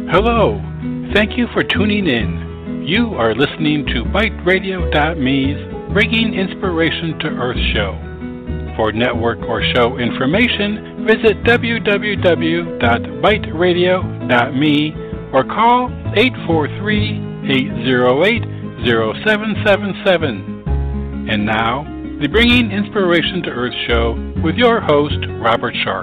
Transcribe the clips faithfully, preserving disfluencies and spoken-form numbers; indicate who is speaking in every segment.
Speaker 1: Hello. Thank you for tuning in. You are listening to Byte Radio dot me's Bringing Inspiration to Earth show. For network or show information, visit w w w dot byte radio dot me or call eight four three, eight zero eight, zero seven seven seven. And now, the Bringing Inspiration to Earth show with your host, Robert Sharp.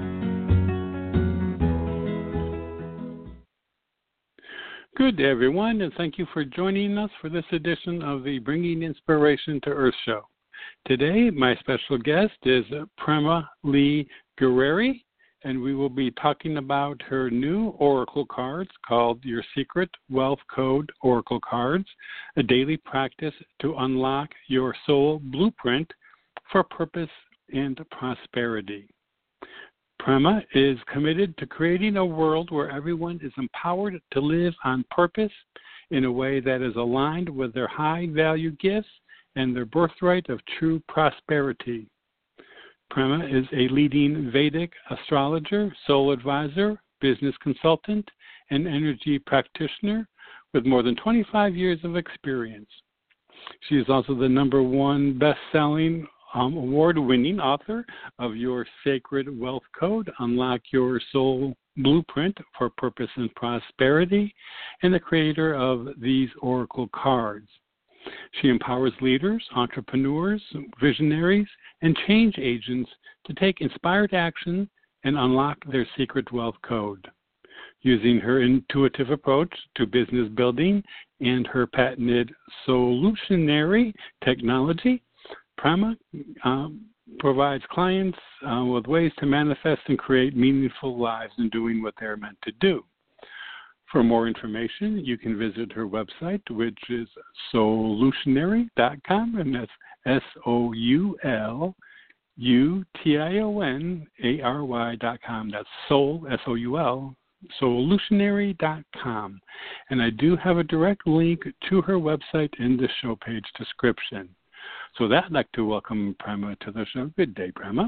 Speaker 1: Good day, everyone, and thank you for joining us for this edition of the Bringing Inspiration to Earth show. Today, my special guest is Prema Lee Guerrieri, and we will be talking about her new Oracle cards called Your Secret Wealth Code Oracle Cards, a daily practice to unlock your soul blueprint for purpose and prosperity. Prema is committed to creating a world where everyone is empowered to live on purpose in a way that is aligned with their high-value gifts and their birthright of true prosperity. Prema is a leading Vedic astrologer, soul advisor, business consultant, and energy practitioner with more than twenty-five years of experience. She is also the number one best-selling Um, award-winning author of Your Sacred Wealth Code, Unlock Your Soul Blueprint for Purpose and Prosperity, and the creator of these Oracle cards. She empowers leaders, entrepreneurs, visionaries, and change agents to take inspired action and unlock their secret wealth code. Using her intuitive approach to business building and her patented solutionary technology, Prema um, provides clients uh, with ways to manifest and create meaningful lives in doing what they're meant to do. For more information, you can visit her website, which is solutionary dot com, and that's S O U L U T I O N A R Y dot com. That's soul, S O U L, solutionary dot com. And I do have a direct link to her website in the show page description. So with that, I'd like to welcome Prema to the show. Good day, Prema.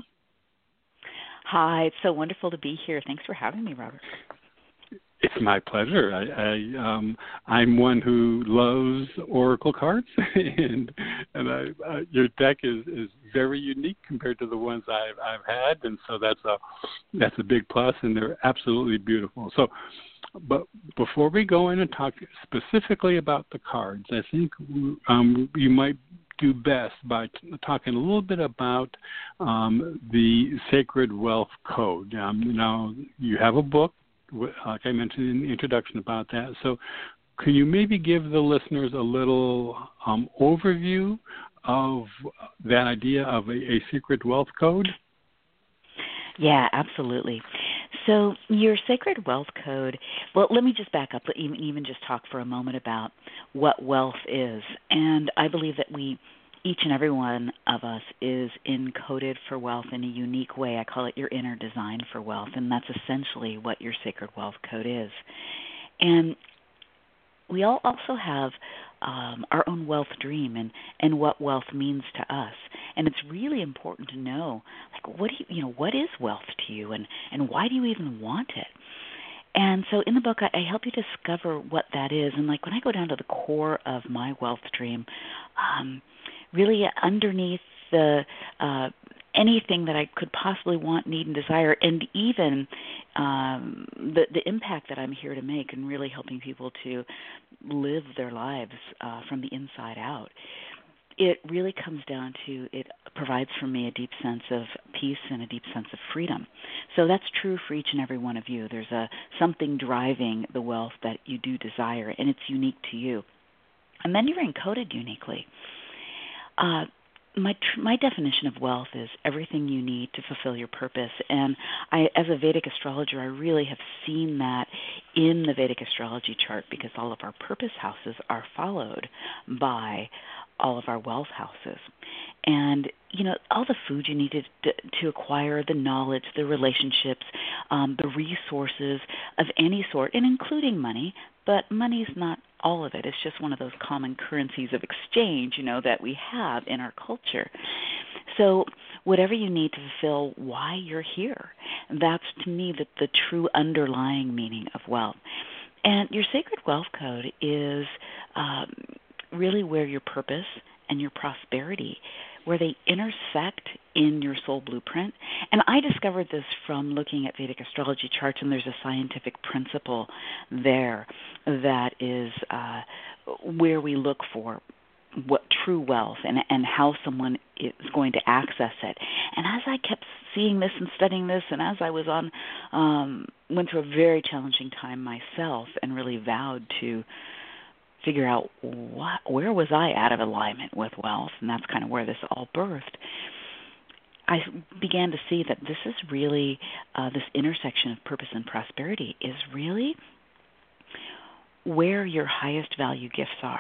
Speaker 2: Hi, it's so wonderful to be here. Thanks for having me, Robert.
Speaker 1: It's my pleasure. I, I, um, I'm one who loves Oracle cards, and and I, uh, your deck is, is very unique compared to the ones I've I've had, and so that's a that's a big plus, and they're absolutely beautiful. So, but before we go in and talk specifically about the cards, I think um, you might do best by t- talking a little bit about um, the Sacred Wealth Code. Um, now, you have a book, like I mentioned in the introduction about that. So can you maybe give the listeners a little um, overview of that idea of a, a Secret Wealth Code?
Speaker 2: Yeah, absolutely. So your Sacred Wealth Code, well, let me just back up, even, even just talk for a moment about what wealth is. And I believe that we, each and every one of us is encoded for wealth in a unique way. I call it your inner design for wealth, and that's essentially what your Sacred Wealth Code is. And we all also have um, our own wealth dream and, and what wealth means to us. And it's really important to know, like, what do you, you know, what is wealth to you, and, and why do you even want it? And so in the book, I, I help you discover what that is. And like when I go down to the core of my wealth dream, um, really underneath the uh, anything that I could possibly want, need, and desire, and even um, the, the impact that I'm here to make in really helping people to live their lives uh, from the inside out. It really comes down to, it provides for me a deep sense of peace and a deep sense of freedom. So that's true for each and every one of you. There's a something driving the wealth that you do desire, and it's unique to you. And then you're encoded uniquely. Uh, my tr- my definition of wealth is everything you need to fulfill your purpose. And I, as a Vedic astrologer, I really have seen that in the Vedic astrology chart, because all of our purpose houses are followed by all of our wealth houses. And, you know, all the food you need to, to acquire, the knowledge, the relationships, um, the resources of any sort, and including money, but money's not all of it. It's just one of those common currencies of exchange, you know, that we have in our culture. So whatever you need to fulfill why you're here, that's, to me, the, the true underlying meaning of wealth. And your sacred wealth code is um, really where your purpose and your prosperity, where they intersect in your soul blueprint. And I discovered this from looking at Vedic astrology charts, and there's a scientific principle there that is uh, where we look for what true wealth and, and how someone is going to access it. And as I kept seeing this and studying this, and as I was on, um, went through a very challenging time myself and really vowed to figure out what, where was I out of alignment with wealth, and that's kind of where this all birthed. I began to see that this is really, uh, this intersection of purpose and prosperity is really where your highest value gifts are.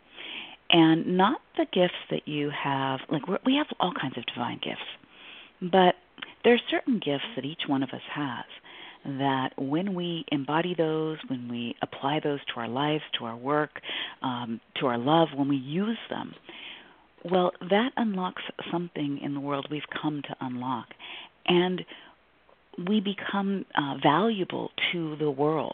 Speaker 2: And not the gifts that you have, like we're, we have all kinds of divine gifts, but there are certain gifts that each one of us has that when we embody those, when we apply those to our lives, to our work, um, to our love, when we use them, well, that unlocks something in the world we've come to unlock. And we become uh, valuable to the world.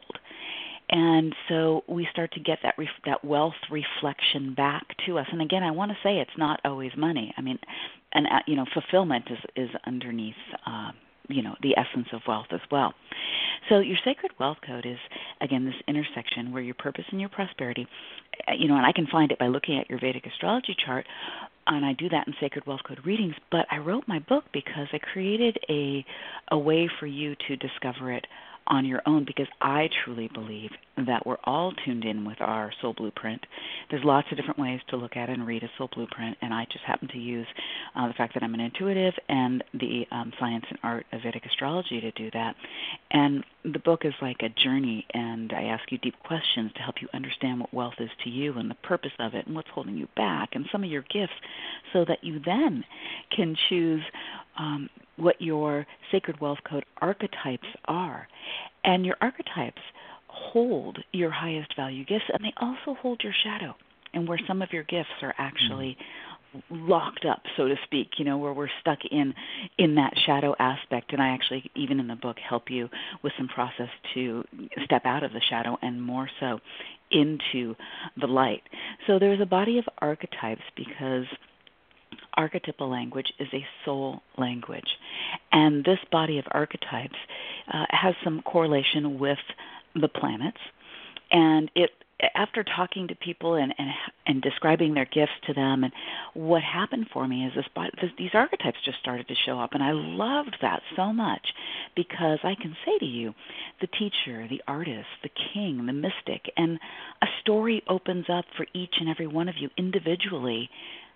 Speaker 2: And so we start to get that ref- that wealth reflection back to us. And again, I want to say it's not always money. I mean, and uh, you know, fulfillment is is underneath, uh, you know, the essence of wealth as well. So your sacred wealth code is, again, this intersection where your purpose and your prosperity, you know, and I can find it by looking at your Vedic astrology chart, and I do that in Sacred Wealth Code readings. But I wrote my book because I created a a way for you to discover it on your own, because I truly believe that we're all tuned in with our soul blueprint. There's lots of different ways to look at and read a soul blueprint, and I just happen to use uh, the fact that I'm an intuitive and the um, science and art of Vedic astrology to do that. And the book is like a journey, and I ask you deep questions to help you understand what wealth is to you and the purpose of it and what's holding you back and some of your gifts, so that you then can choose um, what your sacred wealth code archetypes are. And your archetypes hold your highest value gifts, and they also hold your shadow, and where some of your gifts are actually mm-hmm. locked up, so to speak, you know, where we're stuck in in that shadow aspect. And I actually, even in the book, help you with some process to step out of the shadow and more so into the light. So there's a body of archetypes, because archetypal language is a soul language. And this body of archetypes uh, has some correlation with the planets. And it, after talking to people and, and and describing their gifts to them, and what happened for me is this, this these archetypes just started to show up. And I loved that so much, because I can say to you, the teacher, the artist, the king, the mystic, and a story opens up for each and every one of you individually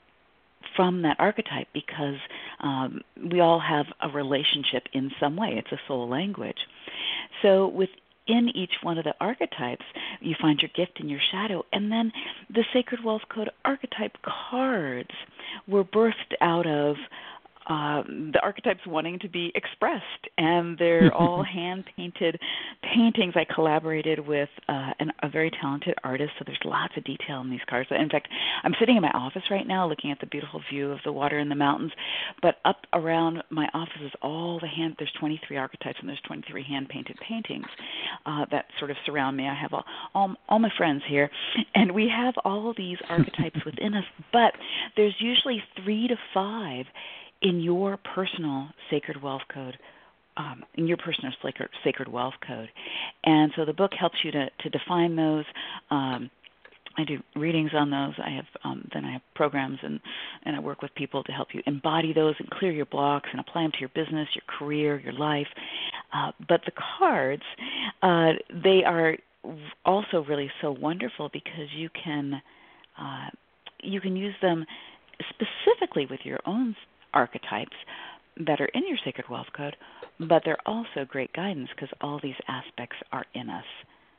Speaker 2: from that archetype, because um, we all have a relationship in some way. It's a soul language. So within each one of the archetypes, you find your gift and your shadow. And then the Sacred Wealth Code archetype cards were birthed out of Uh, the archetypes wanting to be expressed, and they're all hand-painted paintings. I collaborated with uh, an, a very talented artist, so there's lots of detail in these cards. In fact, I'm sitting in my office right now looking at the beautiful view of the water and the mountains, but up around my office is all the hand, there's twenty-three archetypes, and there's twenty-three hand-painted paintings uh, that sort of surround me. I have all, all, all my friends here, and we have all these archetypes within us, but there's usually three to five in your personal sacred wealth code, um, in your personal sacred, sacred wealth code. And so the book helps you to, to define those. Um, I do readings on those. I have um, then I have programs, and, and I work with people to help you embody those and clear your blocks and apply them to your business, your career, your life. Uh, but the cards, uh, they are also really so wonderful, because you can uh, you can use them specifically with your own archetypes that are in your sacred wealth code, but they're also great guidance, because all these aspects are in us.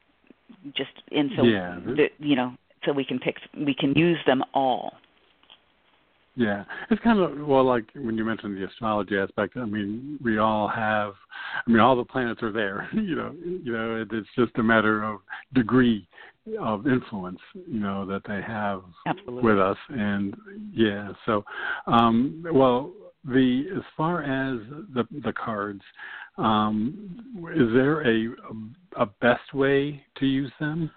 Speaker 2: Just and so
Speaker 1: yeah.
Speaker 2: the, you know, so we can pick, we can use them all.
Speaker 1: Yeah, it's kind of, well, like when you mentioned the astrology aspect. I mean, we all have. I mean, all the planets are there. You know, you know, it's just a matter of degree of influence, you know, that they have
Speaker 2: Absolutely.
Speaker 1: with us. And yeah, so, um, well, the as far as the the cards, Um, is there a, a best way to use them?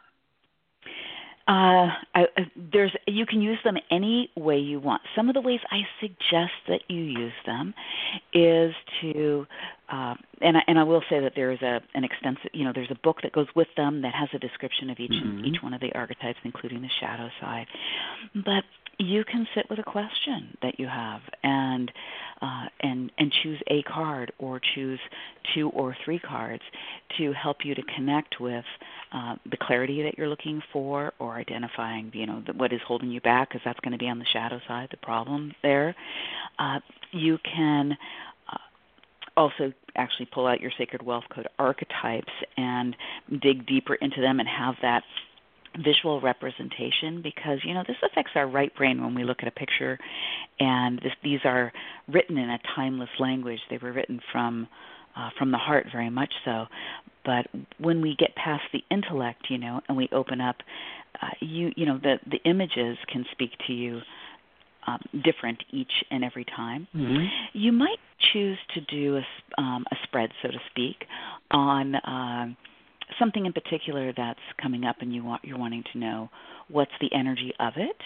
Speaker 2: Uh, I, uh, there's you can use them any way you want. Some of the ways I suggest that you use them is to, uh, and I, and I will say that there is a an extensive, you know, there's a book that goes with them that has a description of each
Speaker 1: Mm-hmm.
Speaker 2: each one of the archetypes, including the shadow side. But you can sit with a question that you have and uh, and and choose a card or choose two or three cards to help you to connect with uh, the clarity that you're looking for, or identifying, you know, the, what is holding you back, because that's going to be on the shadow side, the problem there. Uh, you can uh, also actually pull out your Sacred Wealth Code archetypes and dig deeper into them and have that visual representation, because, you know, this affects our right brain when we look at a picture, and this, these are written in a timeless language. They were written from uh, from the heart, very much so. But when we get past the intellect, you know, and we open up, uh, you you know, the the images can speak to you um, different each and every time.
Speaker 1: Mm-hmm.
Speaker 2: You might choose to do a, um, a spread, so to speak, on Uh, something in particular that's coming up, and you want, you're wanting to know what's the energy of it,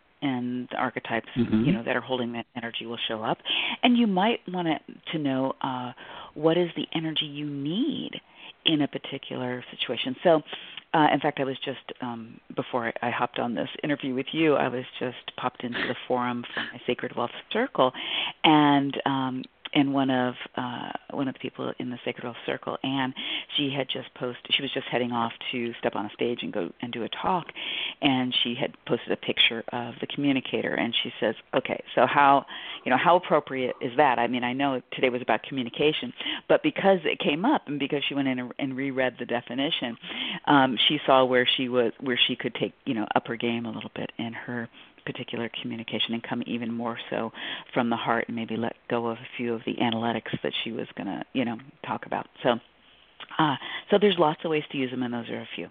Speaker 2: and the archetypes,
Speaker 1: Mm-hmm.
Speaker 2: you know, that are holding that energy will show up. And you might want to know uh, what is the energy you need in a particular situation. So, uh, in fact, I was just, um, before I, I hopped on this interview with you, I was just popped into the forum for my Sacred Wealth Circle, and um, and one of uh, one of the people in the Sacred Wealth Circle, Anne, she had just posted. She was just heading off to step on a stage and go and do a talk, and she had posted a picture of the communicator. And she says, "Okay, so how, you know, how appropriate is that? I mean, I know today was about communication, but because it came up, and because she went in and, and reread the definition, um, she saw where she was, where she could take, you know, up her game a little bit in her particular communication and come even more so from the heart, and maybe let go of a few of the analytics that she was going to, you know, talk about." So, uh, so there's lots of ways to use them, and those are a few.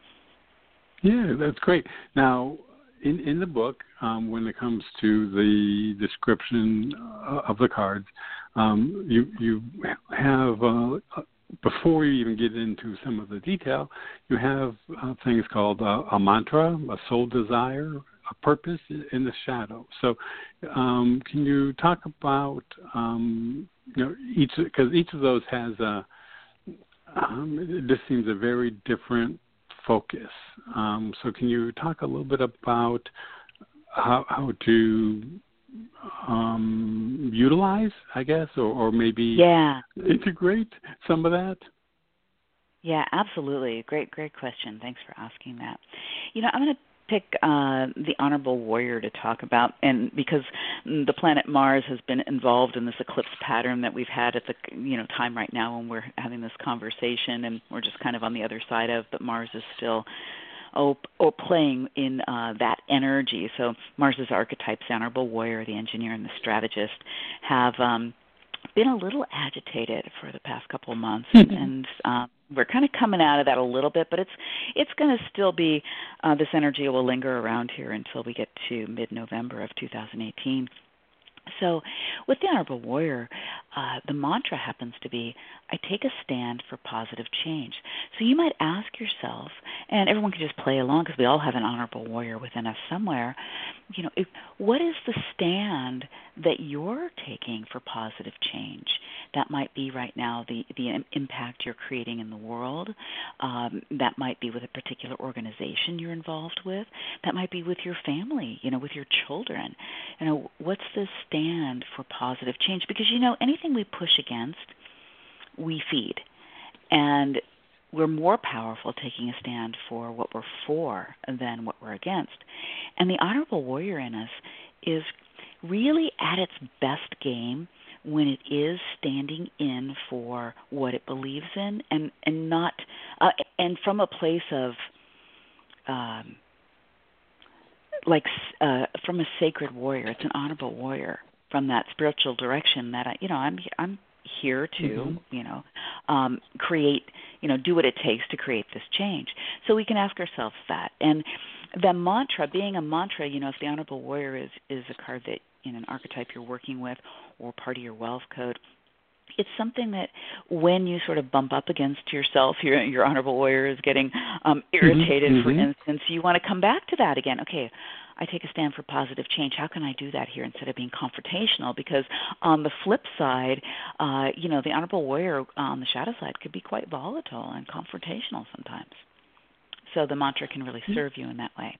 Speaker 1: Yeah, that's great. Now, in in the book, um, when it comes to the description uh, of the cards, um, you you have uh, before you even get into some of the detail, you have uh, things called uh, a mantra, a soul desire, a purpose in the shadow. So, um, can you talk about um, you know, each, because each of those has a um, this seems a very different focus. Um, so, can you talk a little bit about how how to um, utilize, I guess, or, or maybe
Speaker 2: yeah.
Speaker 1: integrate some of that?
Speaker 2: Yeah, absolutely. Great, great question. Thanks for asking that. You know, I'm going to pick uh, the Honorable Warrior to talk about, and because the planet Mars has been involved in this eclipse pattern that we've had at the, you know, time right now when we're having this conversation, and we're just kind of on the other side of, but Mars is still oh, oh playing in uh, that energy. So Mars's archetypes, the Honorable Warrior, the Engineer, and the Strategist, have um, been a little agitated for the past couple of months, and um, we're kind of coming out of that a little bit, but it's it's going to still be, uh, this energy will linger around here until we get to mid-November of two thousand eighteen. So with the Honorable Warrior, uh, the mantra happens to be, I take a stand for positive change. So you might ask yourself, and everyone can just play along because we all have an Honorable Warrior within us somewhere, you know, if, what is the stand that you're taking for positive change? That might be right now the, the impact you're creating in the world. Um, that might be with a particular organization you're involved with. That might be with your family, you know, with your children. You know, what's the stand for positive change? Because, you know, anything we push against, we feed. And we're more powerful taking a stand for what we're for than what we're against. And the Honorable Warrior in us is really at its best game when it is standing in for what it believes in, and and not uh, and from a place of um, like uh, from a sacred warrior. It's an honorable warrior from that spiritual direction that I, you know, I'm I'm here to, mm-hmm. you know, um, create, you know, do what it takes to create this change. So we can ask ourselves that. And the mantra, being a mantra, you know, if the Honorable Warrior is, is a card that in an archetype you're working with or part of your wealth code, it's something that when you sort of bump up against yourself, your your honorable warrior is getting um, irritated, mm-hmm. for instance, you want to come back to that again. Okay, I take a stand for positive change. How can I do that here instead of being confrontational? Because on the flip side, uh, you know, the honorable warrior on the shadow side could be quite volatile and confrontational sometimes. So the mantra can really serve you in that way.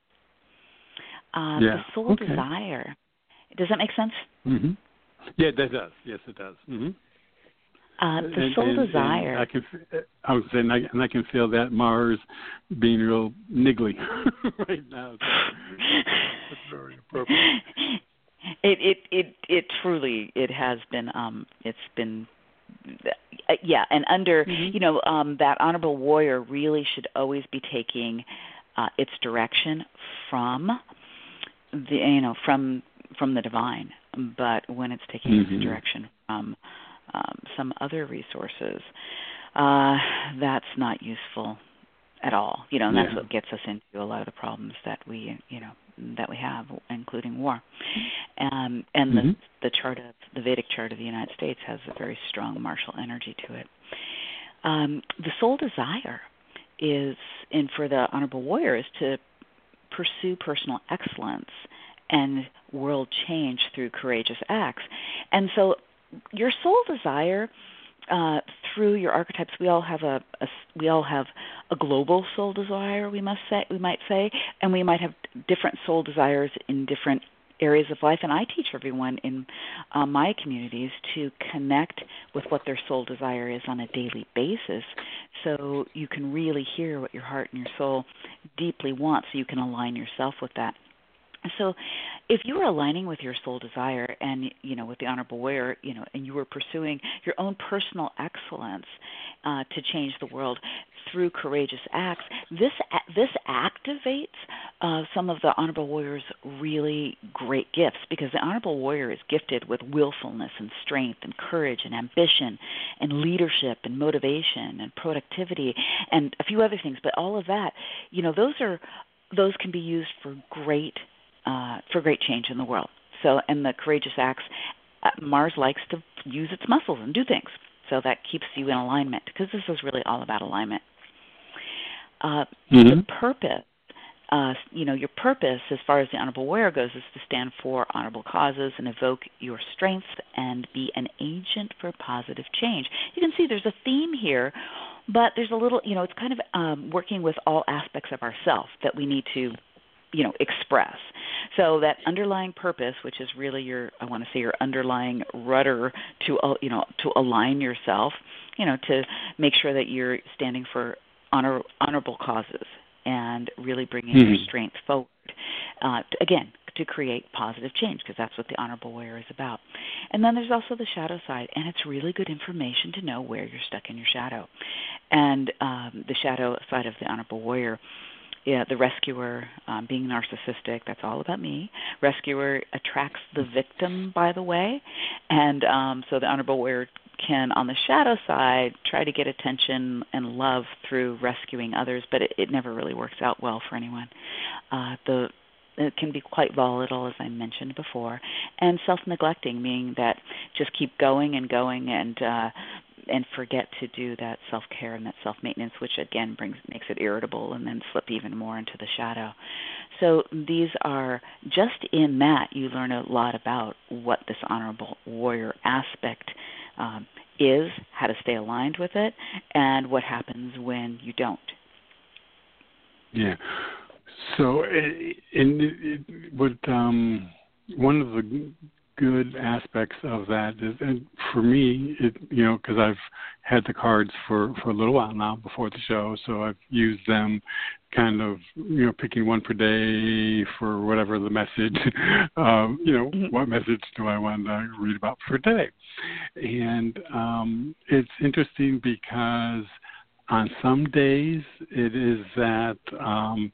Speaker 2: Uh,
Speaker 1: yeah.
Speaker 2: The soul
Speaker 1: okay.
Speaker 2: desire. Does that make sense?
Speaker 1: Mm-hmm. Yeah, that does. Yes, it does. Mm-hmm.
Speaker 2: Uh, the
Speaker 1: and,
Speaker 2: soul
Speaker 1: and,
Speaker 2: desire.
Speaker 1: And I can, I was saying, I, and I can feel that Mars being real niggly right now. So that's very appropriate.
Speaker 2: It, it, it, it truly, it has been. Um, it's been. Uh, yeah, and under, mm-hmm. you know, um, that honorable warrior really should always be taking uh, its direction from the, you know, from from the divine. But when it's taking mm-hmm. its direction from um, some other resources, uh, that's not useful at all. You know, and that's yeah. what gets us into a lot of the problems that we, you know, that we have, including war. Um, and mm-hmm. the, the chart of the Vedic chart of the United States has a very strong martial energy to it. Um, the soul desire is, and for the honorable warrior, is to pursue personal excellence and world change through courageous acts. And so your soul desire, uh, through your archetypes, we all have a, a we all have a global soul desire, we must say, we might say, and we might have different soul desires in different areas of life. And I teach everyone in uh, my communities to connect with what their soul desire is on a daily basis, so you can really hear what your heart and your soul deeply want, so you can align yourself with that. So if you were aligning with your soul desire and, you know, with the honorable warrior, you know, and you were pursuing your own personal excellence uh, to change the world through courageous acts, this this activates uh, some of the honorable warrior's really great gifts, because the honorable warrior is gifted with willfulness and strength and courage and ambition and leadership and motivation and productivity and a few other things. But all of that, you know, those are those can be used for great Uh, for great change in the world. So, and the courageous acts, uh, Mars likes to use its muscles and do things. So that keeps you in alignment, because this is really all about alignment. Uh, mm-hmm. The purpose, uh, you know, your purpose as far as the honorable warrior goes is to stand for honorable causes and evoke your strengths and be an agent for positive change. You can see there's a theme here, but there's a little, you know, it's kind of um, working with all aspects of ourself that we need to, you know, express. So that underlying purpose, which is really your, I want to say your underlying rudder to, uh, you know, to align yourself, you know, to make sure that you're standing for honor, honorable causes and really bringing mm-hmm. your strength forward. Uh, to, again, to create positive change, because that's what the honorable warrior is about. And then there's also the shadow side, and it's really good information to know where you're stuck in your shadow. And um, the shadow side of the honorable warrior, yeah, the rescuer, um, being narcissistic, that's all about me. Rescuer attracts the victim, by the way. And um, so the honorable warrior can, on the shadow side, try to get attention and love through rescuing others, but it, it never really works out well for anyone. Uh, the It can be quite volatile, as I mentioned before, and self-neglecting, meaning that just keep going and going and uh, and forget to do that self-care and that self-maintenance, which again brings makes it irritable and then slip even more into the shadow. So these are, just in that, you learn a lot about what this honorable warrior aspect um, is, how to stay aligned with it, and what happens when you don't.
Speaker 1: Yeah. So, in, in what um, one of the good aspects of that is, and for me, it, you know, because I've had the cards for, for a little while now before the show, so I've used them, kind of, you know, picking one per day for whatever the message, um, you know, mm-hmm. what message do I want to read about for today? And um, it's interesting because on some days it is that um,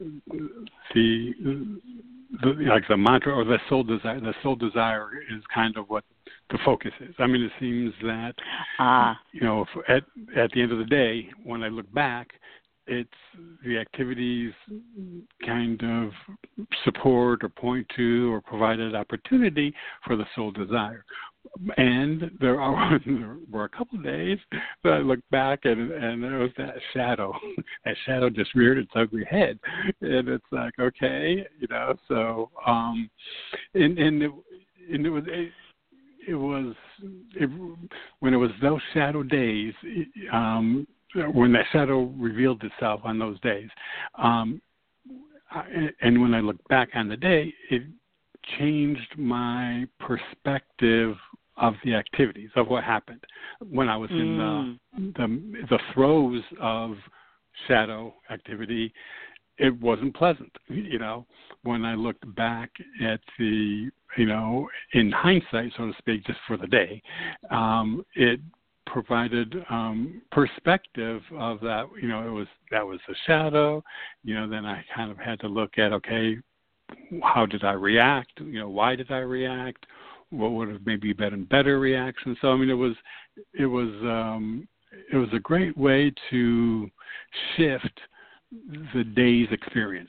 Speaker 1: the, the like the mantra or the soul desire. The soul desire is kind of what the focus is. I mean, it seems that uh. you know, at at the end of the day, when I look back, it's the activities kind of support or point to or provide an opportunity for the soul desire. And there, are, there were a couple of days that I looked back and and there was that shadow. That shadow just reared its ugly head, and it's like, okay, you know. So, um, and and it, and it was it, it was it, when it was those shadow days, um, when that shadow revealed itself on those days, um, I, and when I look back on the day, it changed my perspective of the activities of what happened when I was mm. in the, the the throes of shadow activity. It wasn't pleasant, you know. When I looked back at the, you know, in hindsight, so to speak, just for the day, um, it provided um, perspective of that. You know, it was that was the shadow. You know, then I kind of had to look at, okay, how did I react? You know, why did I react? What would have maybe been a better reaction? So I mean, it was, it was, um, it was a great way to shift the day's experience.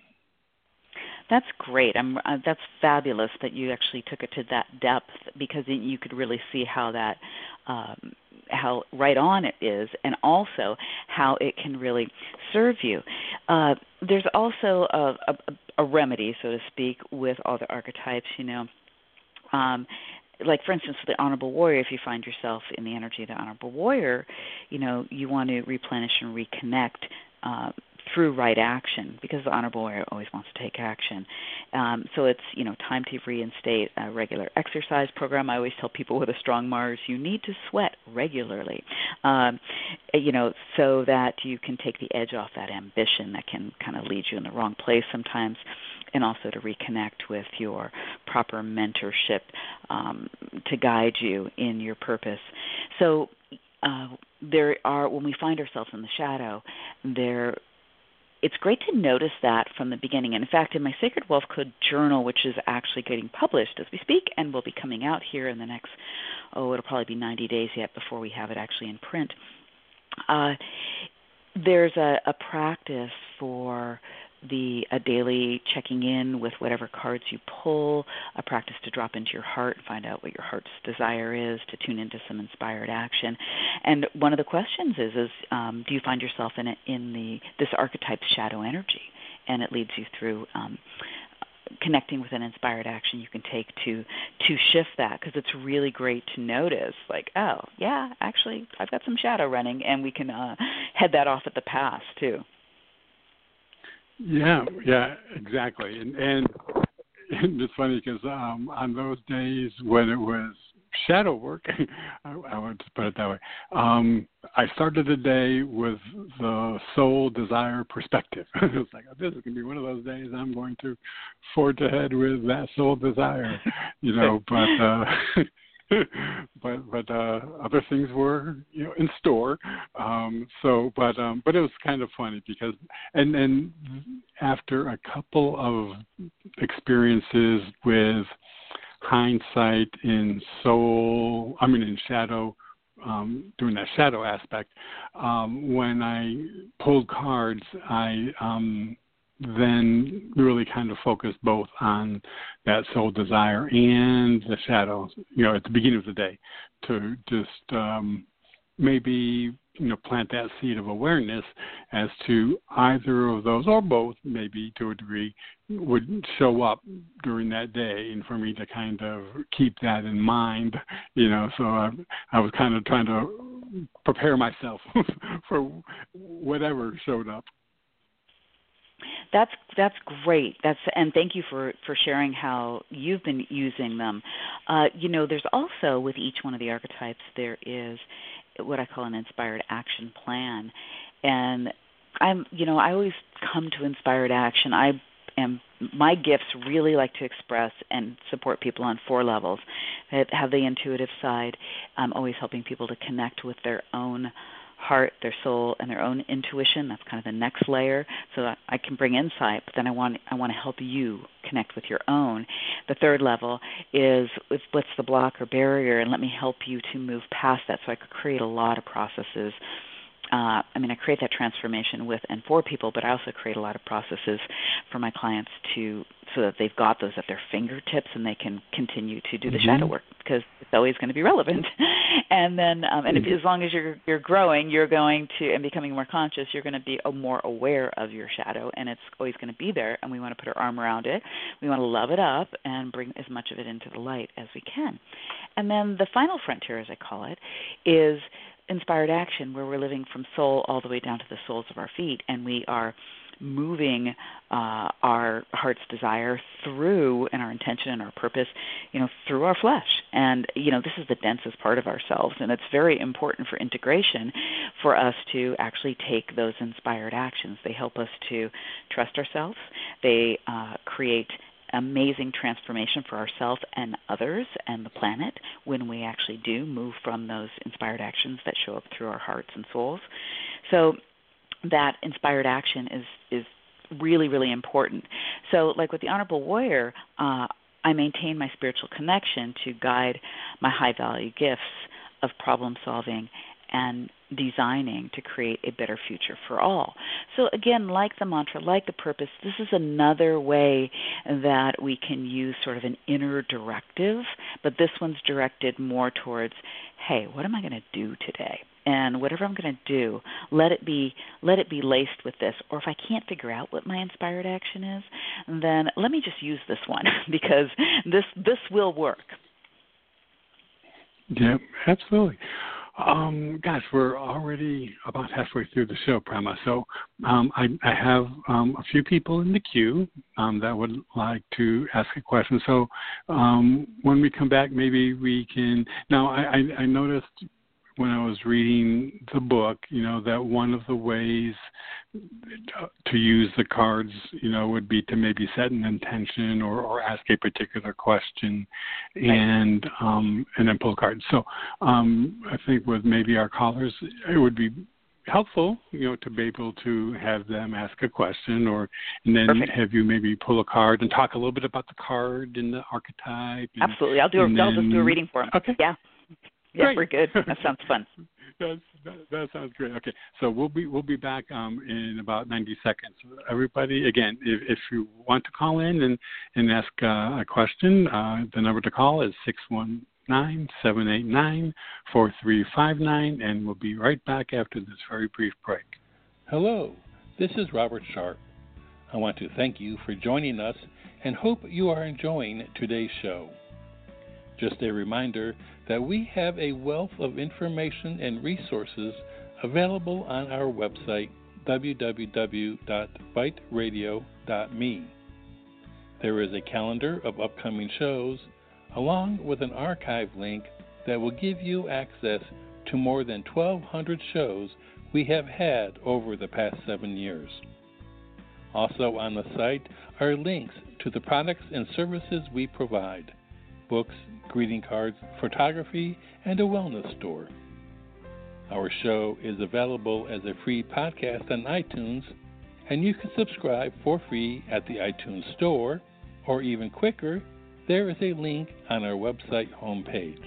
Speaker 2: That's great. I'm, uh, that's fabulous that you actually took it to that depth, because you could really see how that, um, how right on it is, and also how it can really serve you. Uh, there's also a, a, a remedy, so to speak, with all the archetypes, you know. Um, like, for instance, with the Honorable Warrior, if you find yourself in the energy of the Honorable Warrior, you know, you want to replenish and reconnect uh, through right action, because the Honorable Warrior always wants to take action. Um, so it's, you know, time to reinstate a regular exercise program. I always tell people with a strong Mars, you need to sweat regularly, um, you know, so that you can take the edge off that ambition that can kind of lead you in the wrong place sometimes, and also to reconnect with your proper mentorship um, to guide you in your purpose. So uh, there are, when we find ourselves in the shadow, there it's great to notice that from the beginning. And in fact, in my Sacred Wealth Code journal, which is actually getting published as we speak and will be coming out here in the next, oh, it'll probably be ninety days yet before we have it actually in print, uh, there's a, a practice for the a daily checking in with whatever cards you pull, a practice to drop into your heart and find out what your heart's desire is, to tune into some inspired action. And one of the questions is, is um, do you find yourself in a, in the this archetype's shadow energy? And it leads you through um, connecting with an inspired action you can take to to shift that, because it's really great to notice, like, oh, yeah, actually, I've got some shadow running, and we can uh, head that off at the pass, too.
Speaker 1: Yeah, yeah, exactly. And, and, and it's funny because um, on those days when it was shadow work, I, I would just put it that way, um, I started the day with the soul desire perspective. It was like, oh, this is going to be one of those days I'm going to forge ahead with that soul desire, you know, but... Uh, but but uh, other things were, you know, in store. Um, so, but um, but it was kind of funny because, and then after a couple of experiences with hindsight in soul, I mean in shadow, um, doing that shadow aspect, um, when I pulled cards, I um, then really kind of focused both on that soul desire and the shadow, you know, at the beginning of the day, to just um, maybe, you know, plant that seed of awareness as to either of those, or both, maybe to a degree, would show up during that day, and for me to kind of keep that in mind, you know. So I, I was kind of trying to prepare myself for whatever showed up.
Speaker 2: That's that's great. That's and thank you for, for sharing how you've been using them. Uh, you know, there's also, with each one of the archetypes, there is what I call an inspired action plan. And I'm, you know, I always come to inspired action. I am my gifts really like to express and support people on four levels. That have the intuitive side. I'm always helping people to connect with their own heart, their soul, and their own intuition. That's kind of the next layer, so that I can bring insight, but then I want I want to help you connect with your own. The third level is what's the block or barrier, and let me help you to move past that, so I could create a lot of processes. Uh, I mean, I create that transformation with and for people, but I also create a lot of processes for my clients to so that they've got those at their fingertips and they can continue to do the mm-hmm. shadow work because it's always going to be relevant. And then, um, and if, as long as you're you're growing, you're going to and becoming more conscious, you're going to be more aware of your shadow, and it's always going to be there. And we want to put our arm around it. We want to love it up and bring as much of it into the light as we can. And then the final frontier, as I call it, is inspired action, where we're living from soul all the way down to the soles of our feet, and we are moving uh, our heart's desire through, and our intention and our purpose, you know, through our flesh. And, you know, this is the densest part of ourselves, and it's very important for integration for us to actually take those inspired actions. They help us to trust ourselves. They uh, create amazing transformation for ourselves and others and the planet when we actually do move from those inspired actions that show up through our hearts and souls. So that inspired action is is really, really important. So like with the Honorable Warrior, uh, I maintain my spiritual connection to guide my high-value gifts of problem solving and designing to create a better future for all. So again, like the mantra, like the purpose, this is another way that we can use sort of an inner directive, but this one's directed more towards, hey, what am I going to do today? And whatever I'm going to do, let it be let it be laced with this. Or if I can't figure out what my inspired action is, then let me just use this one because this this will work.
Speaker 1: Yeah, absolutely. Um, gosh, we're already about halfway through the show, Prema. So um, I, I have um, a few people in the queue um, that would like to ask a question. So um, when we come back, maybe we can. Now, I, I, I noticed when I was reading the book, you know, that one of the ways to use the cards, you know, would be to maybe set an intention or, or ask a particular question and um, and then pull a card. So um, I think with maybe our callers, it would be helpful, you know, to be able to have them ask a question or and then Perfect. Have you maybe pull a card and talk a little bit about the card and the archetype. And,
Speaker 2: Absolutely. I'll do. A,
Speaker 1: then,
Speaker 2: I'll just do a reading for them.
Speaker 1: Okay.
Speaker 2: Yeah. Yeah,
Speaker 1: Great.
Speaker 2: we're good. That sounds fun.
Speaker 1: That's, that, that sounds great. Okay, so we'll be we'll be back um, in about ninety seconds. Everybody, again, if, if you want to call in and and ask uh, a question, uh, the number to call is six one nine, seven eight nine, four three five nine, and we'll be right back after this very brief break.
Speaker 3: Hello, this is Robert Sharp. I want to thank you for joining us and hope you are enjoying today's show. Just a reminder that we have a wealth of information and resources available on our website, w w w dot byte radio dot me. There is a calendar of upcoming shows, along with an archive link that will give you access to more than twelve hundred shows we have had over the past seven years. Also on the site are links to the products and services we provide: books, greeting cards, photography, and a wellness store. Our show is available as a free podcast on iTunes, and you can subscribe for free at the iTunes Store, or even quicker, there is a link on our website homepage.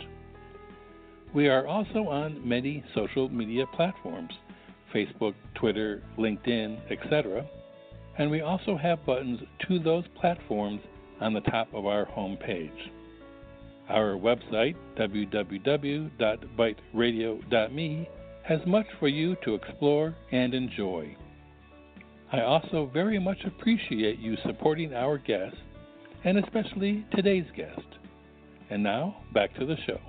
Speaker 3: We are also on many social media platforms, Facebook, Twitter, LinkedIn, et cetera, and we also have buttons to those platforms on the top of our homepage. Our website, w w w dot byte radio dot me, has much for you to explore and enjoy. I also very much appreciate you supporting our guests, and especially today's guest. And now, back to the show.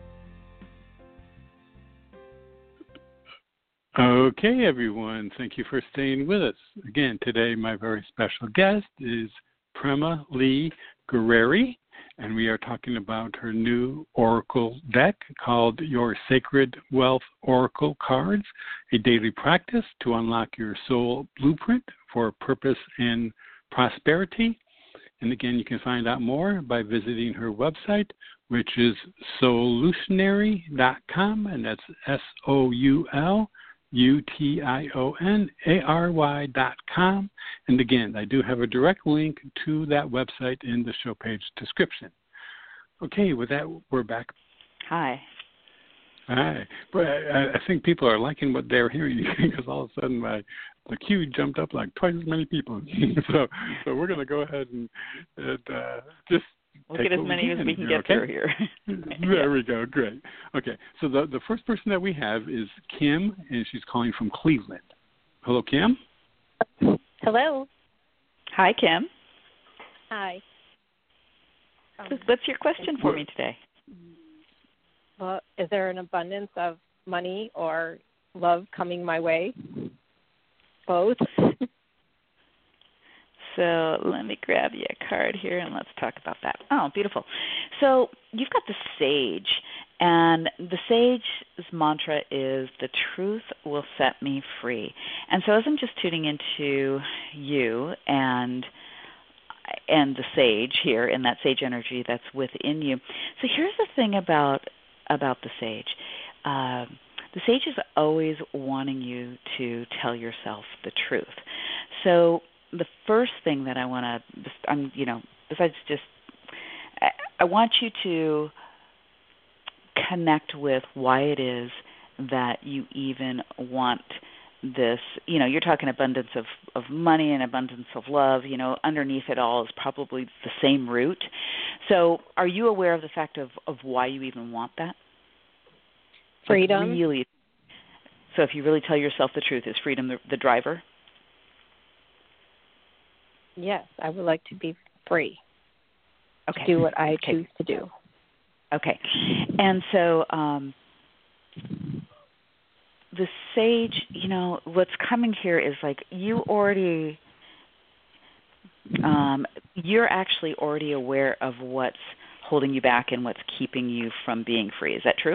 Speaker 1: Okay, everyone. Thank you for staying with us. Again, today my very special guest is Prema Lee Guerrieri, and we are talking about her new Oracle deck called Your Sacred Wealth Oracle Cards, a daily practice to unlock your soul blueprint for purpose and prosperity. And again, you can find out more by visiting her website, which is soulutionary dot com, and that's S O U L U T I O N A R Y dot com. And again, I do have a direct link to that website in the show page description. Okay, with that, we're back.
Speaker 2: Hi.
Speaker 1: Hi. But I, I think people are liking what they're hearing because all of a sudden my the queue jumped up like twice as many people. so so we're going to go ahead and, and uh, just
Speaker 2: We'll
Speaker 1: take
Speaker 2: get as
Speaker 1: what
Speaker 2: many
Speaker 1: we
Speaker 2: as
Speaker 1: can.
Speaker 2: we can
Speaker 1: You're
Speaker 2: get
Speaker 1: okay?
Speaker 2: through here.
Speaker 1: There
Speaker 2: Yeah.
Speaker 1: we go. Great. Okay. So the the first person that we have is Kim, and she's calling from Cleveland. Hello, Kim.
Speaker 4: Hello.
Speaker 2: Hi, Kim.
Speaker 4: Hi. Um,
Speaker 2: What's your question for me today?
Speaker 4: well, is there an abundance of money or love coming my way? Both.
Speaker 2: So let me grab you a card here and let's talk about that. Oh, beautiful. So you've got the sage, and the sage's mantra is, the truth will set me free. And so as I'm just tuning into you and and the sage here, and that sage energy that's within you. So here's the thing about about the sage. Uh, the sage is always wanting you to tell yourself the truth. So the first thing that I want to, I'm, you know, besides just, I, I want you to connect with why it is that you even want this. You know, you're talking abundance of, of money and abundance of love. You know, underneath it all is probably the same root. So are you aware of the fact of, of why you even want that?
Speaker 4: Freedom.
Speaker 2: Like really. So if you really tell yourself the truth, is freedom the, the driver?
Speaker 4: Yes, I would like to be free.
Speaker 2: Okay.
Speaker 4: To do what I
Speaker 2: okay.
Speaker 4: choose to do.
Speaker 2: Okay. And so um, the sage, you know, what's coming here is like you already, um, you're actually already aware of what's holding you back and what's keeping you from being free. Is that true?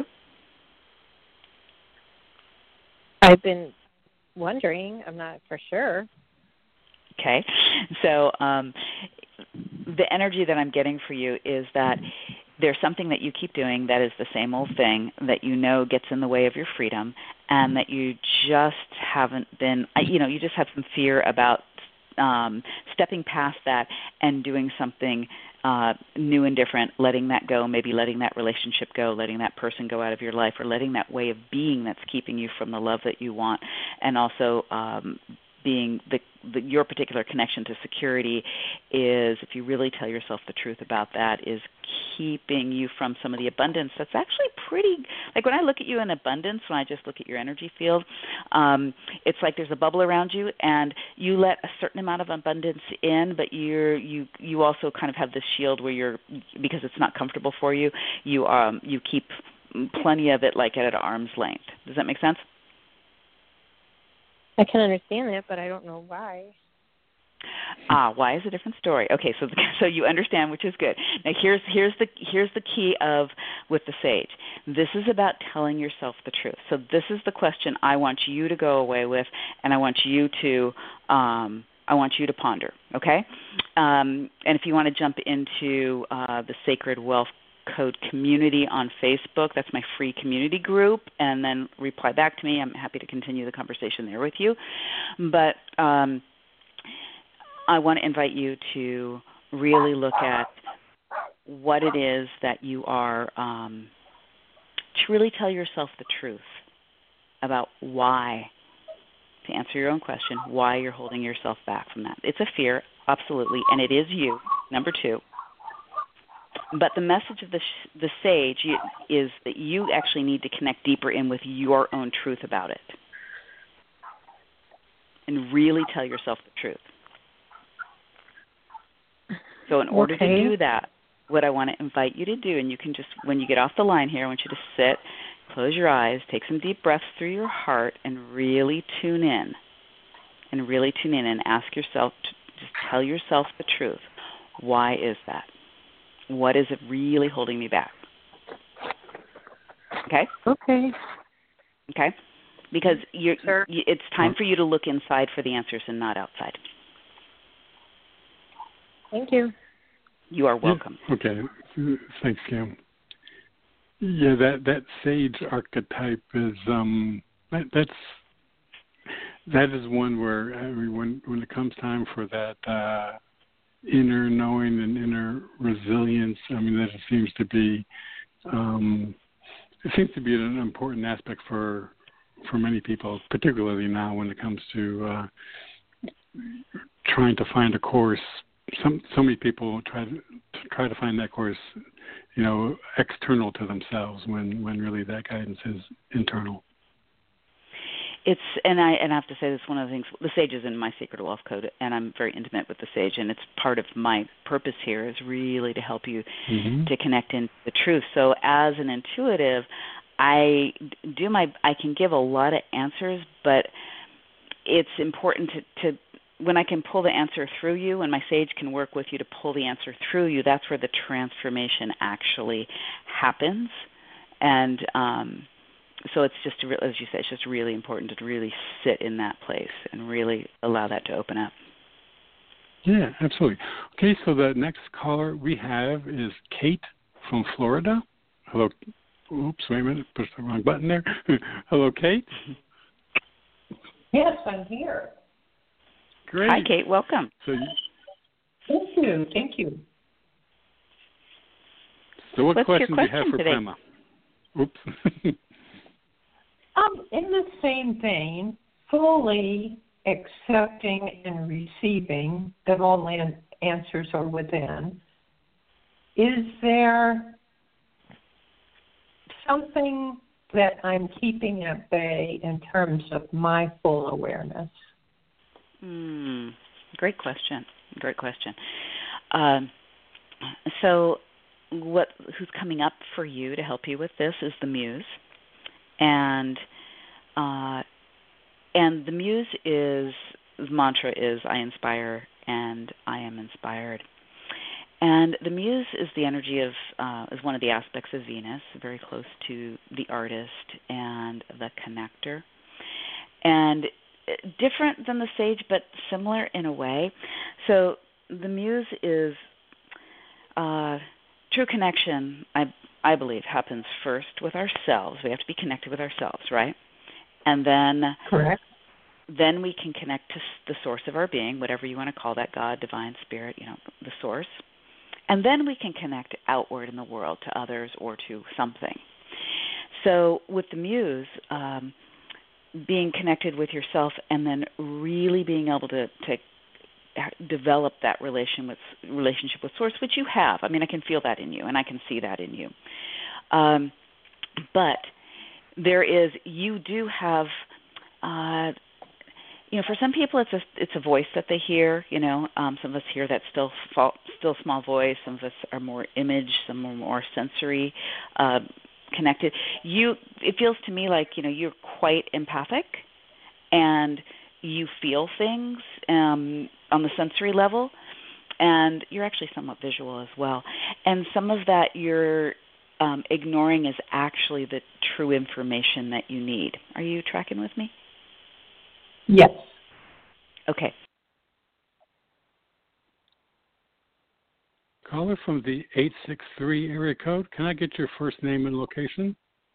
Speaker 4: I've been wondering. I'm not for sure.
Speaker 2: Okay. So um, the energy that I'm getting for you is that there's something that you keep doing that is the same old thing that you know gets in the way of your freedom, and that you just haven't been, you know, you just have some fear about um, stepping past that and doing something uh, new and different, letting that go, maybe letting that relationship go, letting that person go out of your life, or letting that way of being that's keeping you from the love that you want, and also um, being the, the your particular connection to security is, if you really tell yourself the truth about that, is keeping you from some of the abundance that's actually pretty, like when I look at you in abundance, when I just look at your energy field, um, it's like there's a bubble around you and you let a certain amount of abundance in, but you're, you you also kind of have this shield where you're, because it's not comfortable for you, you um you keep plenty of it like at an arm's length. Does that make sense?
Speaker 4: I can understand that, but I don't know why.
Speaker 2: Ah, why is a different story. Okay, so so you understand, which is good. Now here's here's the here's the key of with the sage. This is about telling yourself the truth. So this is the question I want you to go away with, and I want you to um, I want you to ponder. Okay, um, and if you want to jump into uh, the Sacred Wealth Code community on Facebook, that's my free community group, and then reply back to me. I'm happy to continue the conversation there with you. But um, I want to invite you to really look at what it is that you are, um, to really tell yourself the truth about why, to answer your own question, why you're holding yourself back from that. It's a fear, absolutely, and it is you, number two. But the message of the, sh- the sage is that you actually need to connect deeper in with your own truth about it and really tell yourself the truth. So in order
Speaker 4: okay.
Speaker 2: to do that, what I want to invite you to do, and you can just, when you get off the line here, I want you to sit, close your eyes, take some deep breaths through your heart, and really tune in. And really tune in and ask yourself, to just tell yourself the truth. Why is that? What is it really holding me back? Okay?
Speaker 4: Okay.
Speaker 2: Okay? Because you're,
Speaker 4: Sure.
Speaker 2: you, it's time for you to look inside for the answers and not outside.
Speaker 4: Thank you.
Speaker 2: You are welcome.
Speaker 1: Yeah. Okay. Thanks, Kim. Yeah, that, that sage archetype is um that, that's that is one where I mean when when it comes time for that uh, inner knowing and inner resilience, I mean that seems to be um, it seems to be an important aspect for for many people, particularly now when it comes to uh, trying to find a course. Some so many people try to, try to find that course, you know, external to themselves when, when really that guidance is internal.
Speaker 2: It's and I and I have to say this, one of the things, the Sage is in my Sacred Wealth Code, and I'm very intimate with the Sage, and it's part of my purpose here is really to help you mm-hmm. to connect into the truth. So as an intuitive, I do my I can give a lot of answers, but it's important to, to when I can pull the answer through you, and my Sage can work with you to pull the answer through you. That's where the transformation actually happens, and um, so it's just, as you say, it's just really important to really sit in that place and really allow that to open up.
Speaker 1: Yeah, absolutely. Okay, so the next caller we have is Kate from Florida. Hello. Oops, wait a minute, pushed the wrong button there. Hello, Kate.
Speaker 5: Yes, I'm here.
Speaker 1: Great.
Speaker 2: Hi, Kate. Welcome.
Speaker 1: So you,
Speaker 5: thank you. Thank you.
Speaker 1: So what
Speaker 2: What's
Speaker 1: questions
Speaker 2: your
Speaker 1: do you have for
Speaker 2: today?
Speaker 1: Prema? Oops.
Speaker 5: um, in the same vein, fully accepting and receiving that all an- answers are within, is there something that I'm keeping at bay in terms of my full awareness?
Speaker 2: Mm, great question. Great question. Um, so, what who's coming up for you to help you with this is the Muse, and uh, and the Muse is the mantra is I inspire and I am inspired. And the Muse is the energy of, uh, is one of the aspects of Venus, very close to the artist and the connector. And different than the Sage, but similar in a way. So the Muse is, uh, true connection, I, I believe, happens first with ourselves. We have to be connected with ourselves, right? And then...
Speaker 5: Correct.
Speaker 2: Then we can connect to the source of our being, whatever you want to call that, God, divine, spirit, you know, the source. And then we can connect outward in the world to others or to something. So with the Muse, um, being connected with yourself and then really being able to, to develop that relation with, relationship with Source, which you have. I mean, I can feel that in you, and I can see that in you. Um, but there is, you do have... Uh, You know, for some people, it's a it's a voice that they hear. You know, um, some of us hear that still still small voice. Some of us are more image. Some are more sensory uh, connected. You, it feels to me like you know you're quite empathic, and you feel things um, on the sensory level, and you're actually somewhat visual as well. And some of that you're um, ignoring is actually the true information that you need. Are you tracking with me?
Speaker 5: Yes.
Speaker 2: Okay.
Speaker 1: Caller from the eight six three area code. Can I get your first name and location?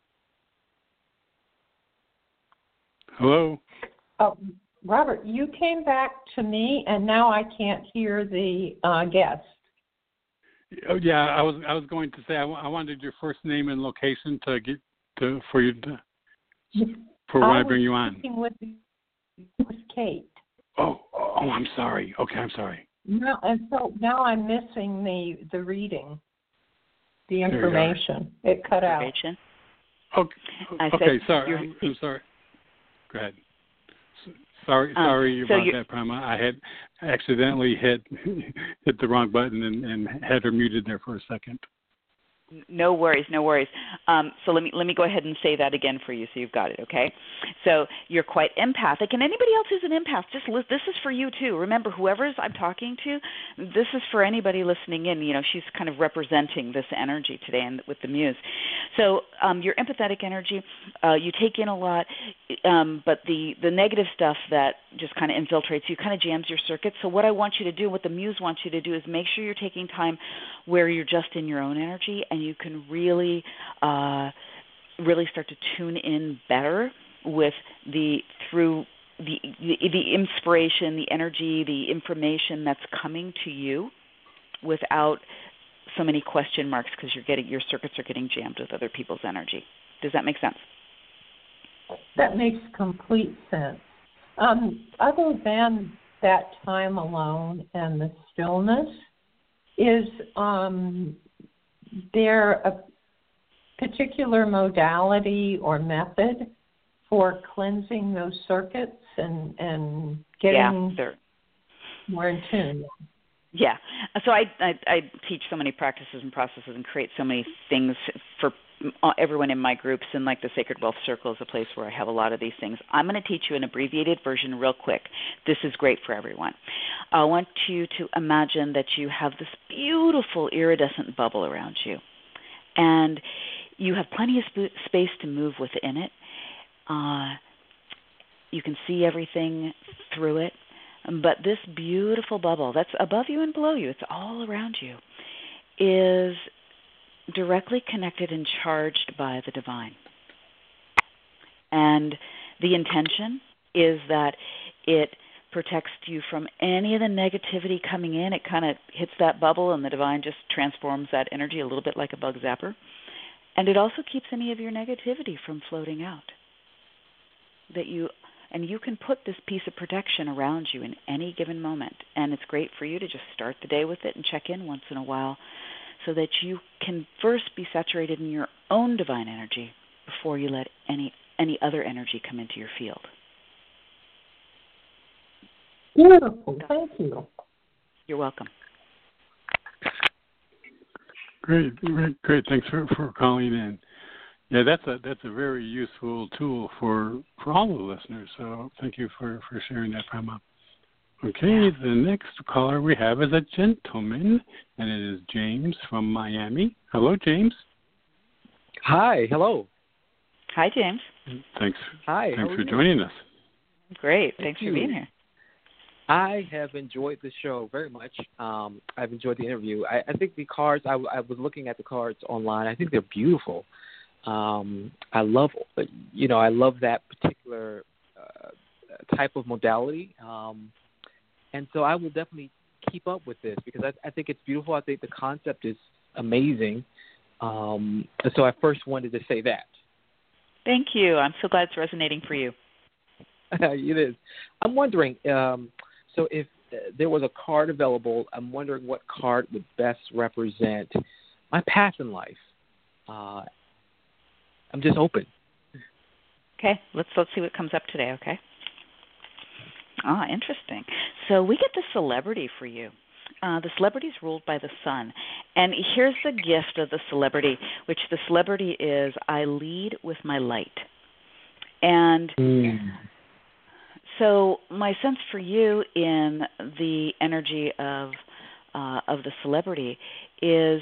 Speaker 1: Hello?
Speaker 5: Oh, Robert, you came back to me, and now I can't hear the uh, guest.
Speaker 1: Oh, yeah, I was I was going to say I, I wanted your first name and location to get to for you to for when I, I bring you on.
Speaker 5: With With Kate.
Speaker 1: Oh, oh, I'm sorry. Okay, I'm sorry.
Speaker 5: No, and so now I'm missing the the reading, the information. It cut out.
Speaker 1: Okay, okay, sorry. I'm, I'm sorry. Go ahead. Sorry, sorry um, so about that, Prema. I had accidentally hit hit the wrong button and, and had her muted there for a second.
Speaker 2: No worries, no worries. Um, so let me let me go ahead and say that again for you, so you've got it. Okay. So you're quite empathic, and anybody else who's an empath, just list, this is for you too. Remember, whoever's I'm talking to, this is for anybody listening in. You know, she's kind of representing this energy today, and with the Muse. So um, your empathetic energy, uh, you take in a lot, um, but the the negative stuff that just kind of infiltrates you, kind of jams your circuit. So what I want you to do, what the Muse wants you to do, is make sure you're taking time where you're just in your own energy, and you can really, uh, really start to tune in better with the through the, the the inspiration, the energy, the information that's coming to you, without so many question marks, because you're getting your circuits are getting jammed with other people's energy. Does that make sense?
Speaker 5: That makes complete sense. Um, other than that time alone and the stillness, is um, there a particular modality or method for cleansing those circuits and, and getting
Speaker 2: yeah,
Speaker 5: more in tune?
Speaker 2: Yeah. So I, I I teach so many practices and processes and create so many things for everyone in my groups, and like the Sacred Wealth Circle is a place where I have a lot of these things. I'm going to teach you an abbreviated version real quick. This is great for everyone. I want you to imagine that you have this beautiful iridescent bubble around you, and you have plenty of sp- space to move within it. Uh, you can see everything through it. But this beautiful bubble that's above you and below you, it's all around you, is directly connected and charged by the divine. And the intention is that it protects you from any of the negativity coming in. It kind of hits that bubble, and the divine just transforms that energy a little bit like a bug zapper. And it also keeps any of your negativity from floating out. That you... And you can put this piece of protection around you in any given moment. And it's great for you to just start the day with it and check in once in a while so that you can first be saturated in your own divine energy before you let any any other energy come into your field.
Speaker 5: Beautiful. Thank you.
Speaker 2: You're welcome.
Speaker 1: Great, great, great. Thanks for, for calling in. Yeah, that's a that's a very useful tool for, for all the listeners. So thank you for, for sharing that, Prema. Okay, yeah. The next caller we have is a gentleman, and it is James from Miami. Hello, James.
Speaker 6: Hi. Hello.
Speaker 2: Hi, James.
Speaker 1: Thanks.
Speaker 6: Hi.
Speaker 1: Thanks for joining us.
Speaker 2: Great.
Speaker 6: Thank
Speaker 2: Thanks
Speaker 6: you.
Speaker 2: for being here.
Speaker 6: I have enjoyed the show very much. Um, I've enjoyed the interview. I, I think the cards. I, I was looking at the cards online. I think they're beautiful. Um, I love, you know, I love that particular uh, type of modality, um, and so I will definitely keep up with this because I, I think it's beautiful. I think the concept is amazing, um, and so I first wanted to say that.
Speaker 2: Thank you. I'm so glad it's resonating for you.
Speaker 6: It is. I'm wondering, um, so if there was a card available, I'm wondering what card would best represent my path in life. Uh, I'm just open.
Speaker 2: Okay, let's let's see what comes up today, okay? Ah, interesting. So we get the celebrity for you. Uh, the celebrity is ruled by the sun. And here's the gift of the celebrity, which the celebrity is, I lead with my light. And mm. so my sense for you in the energy of uh, of the celebrity is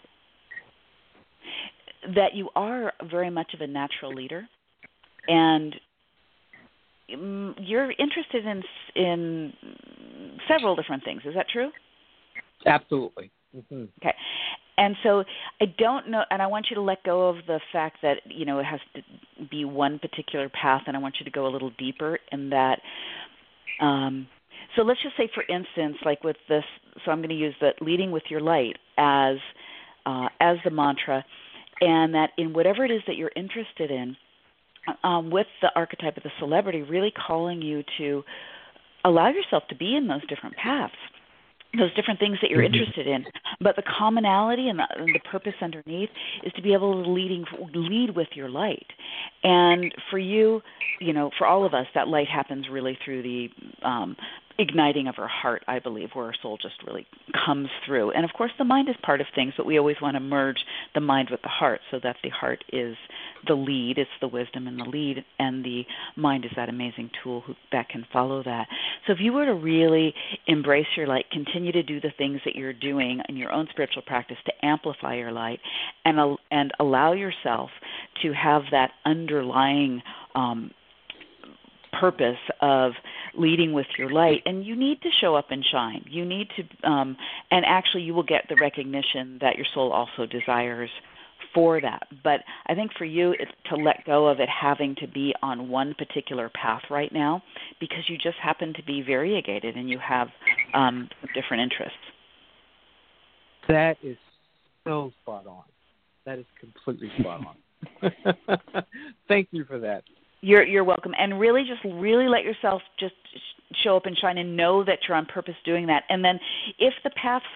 Speaker 2: that you are very much of a natural leader, and you're interested in in several different things. Is that true?
Speaker 6: Absolutely. Mm-hmm.
Speaker 2: Okay. And so I don't know, and I want you to let go of the fact that, you know, it has to be one particular path, and I want you to go a little deeper in that. Um, so let's just say, for instance, like with this, so I'm going to use the leading with your light as uh, as the mantra, and that in whatever it is that you're interested in, um, with the archetype of the celebrity, really calling you to allow yourself to be in those different paths, those different things that you're interested in. But the commonality and the, and the purpose underneath is to be able to leading, lead with your light. And for you, you know, for all of us, that light happens really through the um, igniting of our heart, I believe, where our soul just really comes through. And, of course, the mind is part of things, but we always want to merge the mind with the heart so that the heart is the lead, it's the wisdom in the lead, and the mind is that amazing tool who, that can follow that. So if you were to really embrace your light, continue to do the things that you're doing in your own spiritual practice to amplify your light, and, and allow yourself to have that underlying um, purpose of leading with your light, and you need to show up and shine. You need to, um, and actually you will get the recognition that your soul also desires for that. But I think for you, it's to let go of it having to be on one particular path right now, because you just happen to be variegated and you have um, different interests.
Speaker 6: That is so spot on. That is completely spot on. Thank you for that.
Speaker 2: You're you're welcome. And really just really let yourself just show up and shine and know that you're on purpose doing that. And then if the paths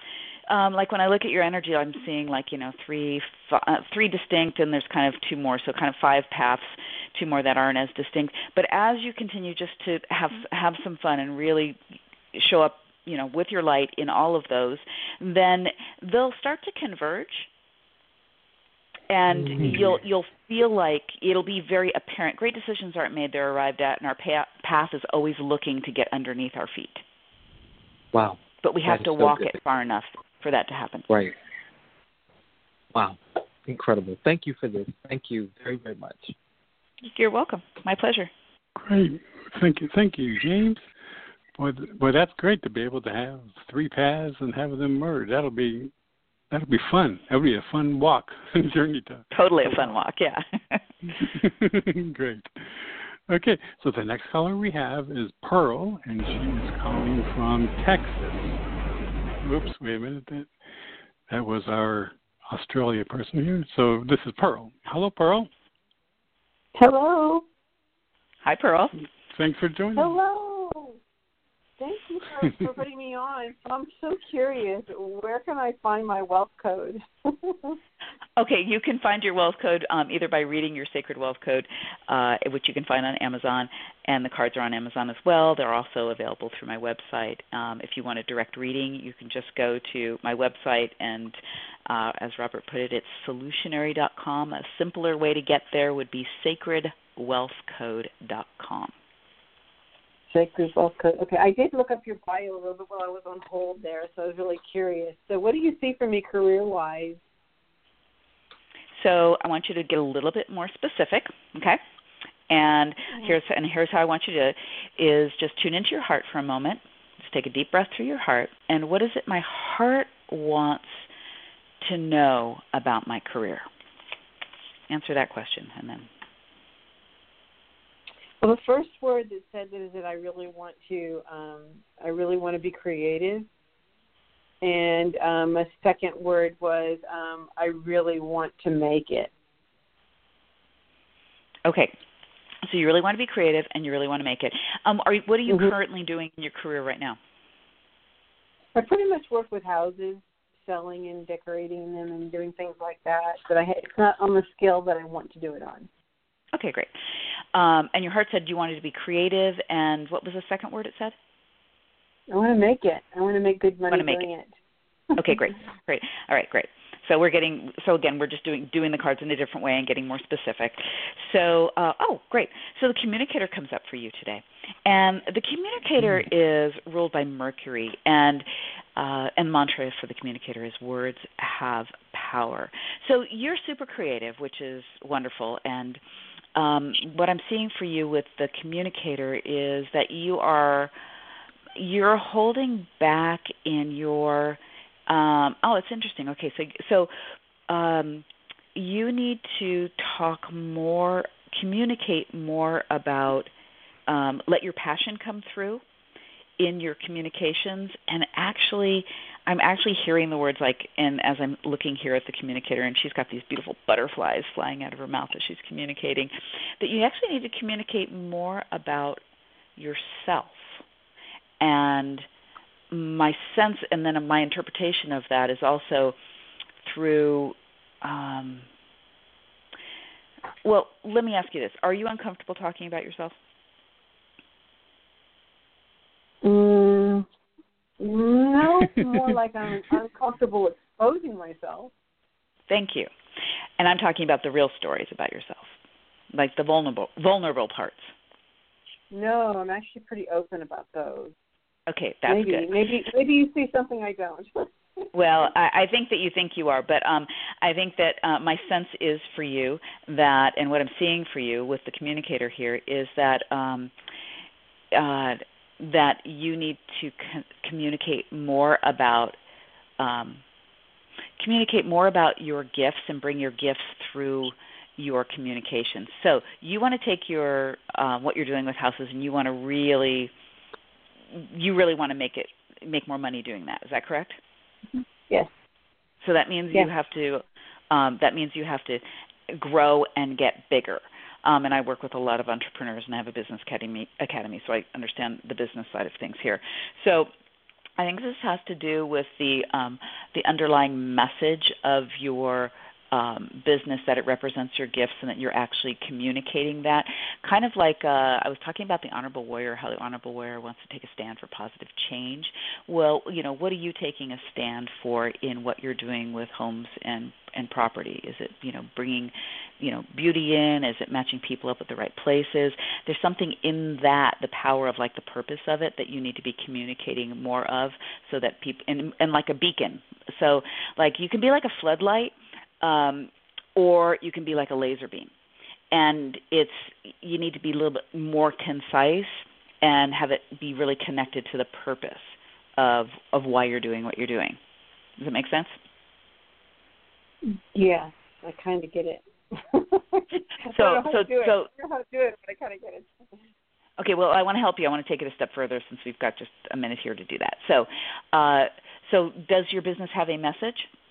Speaker 2: um, like when I look at your energy, I'm seeing like, you know, three, f- uh, three distinct, and there's kind of two more, so kind of five paths, two more that aren't as distinct. But as you continue just to have have some fun and really show up, you know, with your light in all of those, then they'll start to converge. And mm-hmm. you'll you'll feel like it'll be very apparent. Great decisions aren't made; they're arrived at, and our path is always looking to get underneath our feet.
Speaker 6: Wow!
Speaker 2: But we have to
Speaker 6: so
Speaker 2: walk
Speaker 6: good.
Speaker 2: it far enough for that to happen.
Speaker 6: Right. Wow! Incredible. Thank you for this. Thank you very very much.
Speaker 2: You're welcome. My pleasure.
Speaker 1: Great. Thank you. Thank you, James. Boy, boy, that's great to be able to have three paths and have them merge. That'll be. That'll be fun. That'll be a fun walk, journey to.
Speaker 2: Totally a fun walk, yeah.
Speaker 1: Great. Okay, so the next caller we have is Pearl, and she is calling from Texas. Oops, wait a minute. That, that was our Australia person here. So this is Pearl. Hello, Pearl.
Speaker 7: Hello.
Speaker 2: Hi, Pearl.
Speaker 1: Thanks for joining.
Speaker 7: Hello. Thank you for, for putting me on. I'm so curious. Where can I find my wealth code?
Speaker 2: Okay, you can find your wealth code um, either by reading your Sacred Wealth Code, uh, which you can find on Amazon, and the cards are on Amazon as well. They're also available through my website. Um, if you want a direct reading, you can just go to my website, and uh, as Robert put it, it's solutionary dot com. A simpler way to get there would be sacred wealth code dot com.
Speaker 7: Sacred Wealth Code. Okay, I did look up your bio a little bit while I was on hold there, so I was really curious. So what do you see for me career-wise?
Speaker 2: So I want you to get a little bit more specific, okay? And here's and here's how I want you to is just tune into your heart for a moment. Just take a deep breath through your heart. And what is it my heart wants to know about my career? Answer that question, and then.
Speaker 7: Well, the first word that said that is that I really want to, um, I really want to be creative, and um, a second word was um, I really want to make it.
Speaker 2: Okay, so you really want to be creative, and you really want to make it. Um, are what are you
Speaker 7: mm-hmm.
Speaker 2: currently doing in your career right now?
Speaker 7: I pretty much work with houses, selling and decorating them, and doing things like that. But I, it's not on the scale that I want to do it on.
Speaker 2: Okay, great. Um, and your heart said you wanted to be creative, and what was the second word it said?
Speaker 7: I want to make it. I want to make good money
Speaker 2: make
Speaker 7: doing
Speaker 2: it.
Speaker 7: it.
Speaker 2: Okay, great, great. All right, great. So we're getting. So again, we're just doing doing the cards in a different way and getting more specific. So, uh, oh, great. So the communicator comes up for you today, and the communicator is ruled by Mercury, and uh, and mantra for the communicator is words have power. So you're super creative, which is wonderful, and Um, what I'm seeing for you with the communicator is that you are you're holding back in your um, oh, it's interesting. Okay, so so um, you need to talk more, communicate more about um, let your passion come through in your communications, and actually I'm actually hearing the words like, and as I'm looking here at the communicator, and she's got these beautiful butterflies flying out of her mouth as she's communicating, that you actually need to communicate more about yourself. And my sense, and then my interpretation of that is also through, um, well, let me ask you this. Are you uncomfortable talking about yourself?
Speaker 7: Mm, no, more like I'm uncomfortable exposing myself.
Speaker 2: Thank you. And I'm talking about the real stories about yourself, like the vulnerable vulnerable parts.
Speaker 7: No, I'm actually pretty open about those.
Speaker 2: Okay, that's
Speaker 7: maybe,
Speaker 2: good.
Speaker 7: Maybe maybe you see something I don't.
Speaker 2: Well, I, I think that you think you are, but um, I think that uh, my sense is for you that, and what I'm seeing for you with the communicator here is that um, uh, that you need to co- communicate more about um, communicate more about your gifts and bring your gifts through your communication. So you want to take your uh, what you're doing with houses, and you want to really you really want to make it make more money doing that. Is that correct?
Speaker 7: Yes.
Speaker 2: So that means
Speaker 7: yes.
Speaker 2: you have to um, that means you have to grow and get bigger. Um, and I work with a lot of entrepreneurs, and I have a business academy, academy, so I understand the business side of things here. So I think this has to do with the um, the underlying message of your um, business, that it represents your gifts and that you're actually communicating that. Kind of like uh, I was talking about the Honorable Warrior, how the Honorable Warrior wants to take a stand for positive change. Well, you know, what are you taking a stand for in what you're doing with homes and and property? Is it, you know, bringing, you know, beauty in? Is it matching people up with the right places? There's something in that, the power of like the purpose of it, that you need to be communicating more of, so that people, and, and like a beacon. So like you can be like a floodlight, um, or you can be like a laser beam. And it's, you need to be a little bit more concise and have it be really connected to the purpose of of why you're doing what you're doing. Does that make sense?
Speaker 7: Yeah, I kind of get it.
Speaker 2: so,
Speaker 7: I don't know
Speaker 2: so,
Speaker 7: how to do
Speaker 2: so,
Speaker 7: it. I don't know how to do it, but I kind of get it.
Speaker 2: Okay, well, I want to help you. I want to take it a step further since we've got just a minute here to do that. So, uh, so does your business have a message?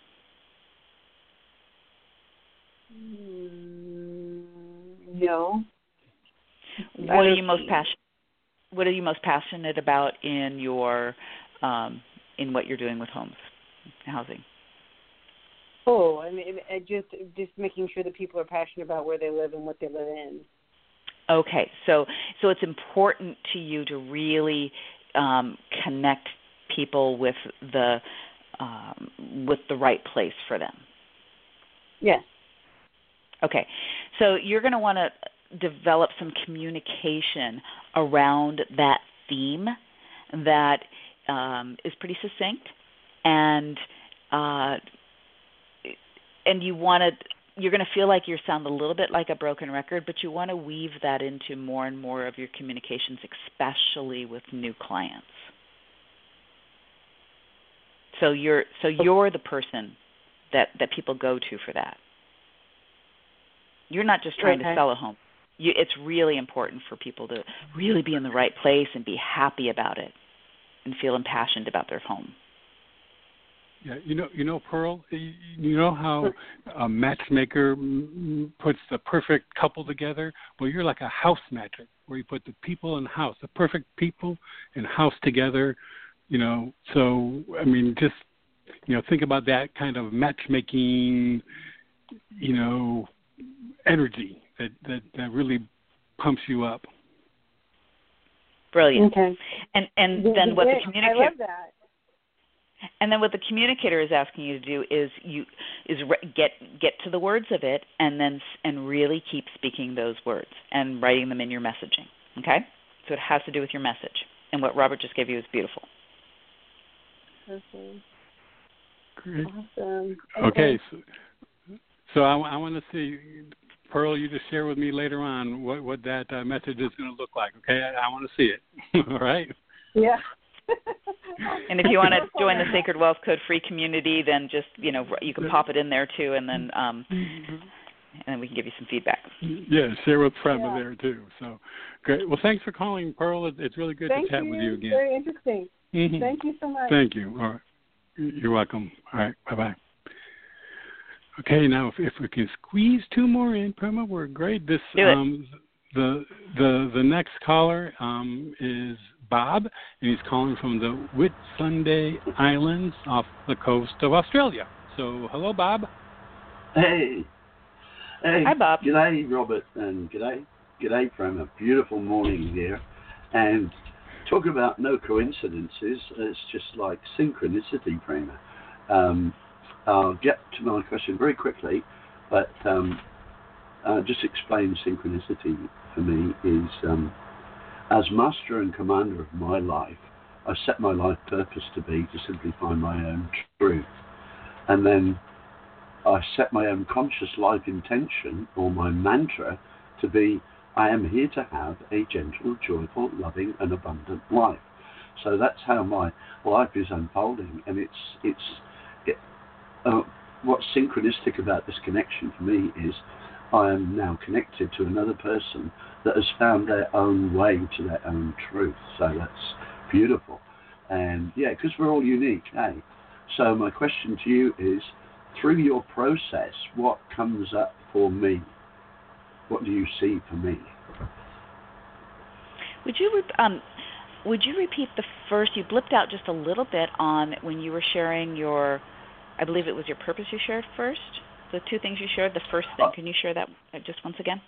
Speaker 7: Mm, no.
Speaker 2: What are you most passionate? What are you most passionate about in your um, in what you're doing with homes, housing?
Speaker 7: Oh, I mean, I just just making sure that people are passionate about where they live and what they live in.
Speaker 2: Okay, so so it's important to you to really um, connect people with the um, with the right place for them.
Speaker 7: Yes.
Speaker 2: Okay, so you're going to want to develop some communication around that theme that um, is pretty succinct, and uh, and you want to. You're going to feel like you sound a little bit like a broken record, but you want to weave that into more and more of your communications, especially with new clients. So you're so you're the person that, that people go to for that. You're not just trying
Speaker 7: okay.
Speaker 2: to sell a home. You, it's really important for people to really be in the right place and be happy about it and feel impassioned about their home.
Speaker 1: Yeah, you know, you know, Pearl. You know how a matchmaker puts the perfect couple together. Well, you're like a house matcher, where you put the people in the house, the perfect people and house together. You know, so I mean, just you know, think about that kind of matchmaking. You know, energy that that, that really pumps you up.
Speaker 2: Brilliant.
Speaker 7: Okay.
Speaker 2: And and then what the communicator.
Speaker 7: I love that.
Speaker 2: And then what the communicator is asking you to do is you is re- get get to the words of it, and then and really keep speaking those words and writing them in your messaging. Okay, so it has to do with your message, and what Robert just gave you is beautiful.
Speaker 7: Okay.
Speaker 1: Great.
Speaker 7: Awesome.
Speaker 1: Okay,
Speaker 7: okay
Speaker 1: so, so I, I want to see, Pearl. You just share with me later on what what that uh, message is going to look like. Okay, I, I want to see it. All right.
Speaker 7: Yeah.
Speaker 2: And if you want to join the Sacred Wealth Code free community, then just, you know, you can pop it in there too, and then um, and then we can give you some feedback.
Speaker 1: Yeah, share with Prema
Speaker 7: yeah.
Speaker 1: there too. So great. Well, thanks for calling, Pearl. It's really good
Speaker 7: Thank
Speaker 1: to chat
Speaker 7: you.
Speaker 1: with you again.
Speaker 7: Very interesting.
Speaker 1: Mm-hmm.
Speaker 7: Thank you so much.
Speaker 1: Thank you. All right. You're welcome. All right. Bye bye. Okay, now if, if we can squeeze two more in, Prema, we're great. This
Speaker 2: Do it.
Speaker 1: um the the the next caller um is Bob, and he's calling from the Whitsunday Islands off the coast of Australia. So, hello, Bob.
Speaker 8: Hey. Hey.
Speaker 2: Hi, Bob.
Speaker 8: G'day, Robert, and g'day. G'day from a beautiful morning here. And talk about no coincidences. It's just like synchronicity, Prema. Um, I'll get to my question very quickly, but um, uh, just explain synchronicity for me is... Um, as master and commander of my life, I set my life purpose to be to simply find my own truth. And then I set my own conscious life intention, or my mantra, to be, I am here to have a gentle, joyful, loving, and abundant life. So that's how my life is unfolding. And it's, it's it, uh, what's synchronistic about this connection for me is I am now connected to another person that has found their own way to their own truth. So that's beautiful. And yeah, because we're all unique, eh? So my question to you is, through your process, what comes up for me? What do you see for me?
Speaker 2: Would you um, would you repeat the first? You blipped out just a little bit on when you were sharing your, I believe it was your purpose you shared first. The two things you shared. The first thing, can you share that just once again?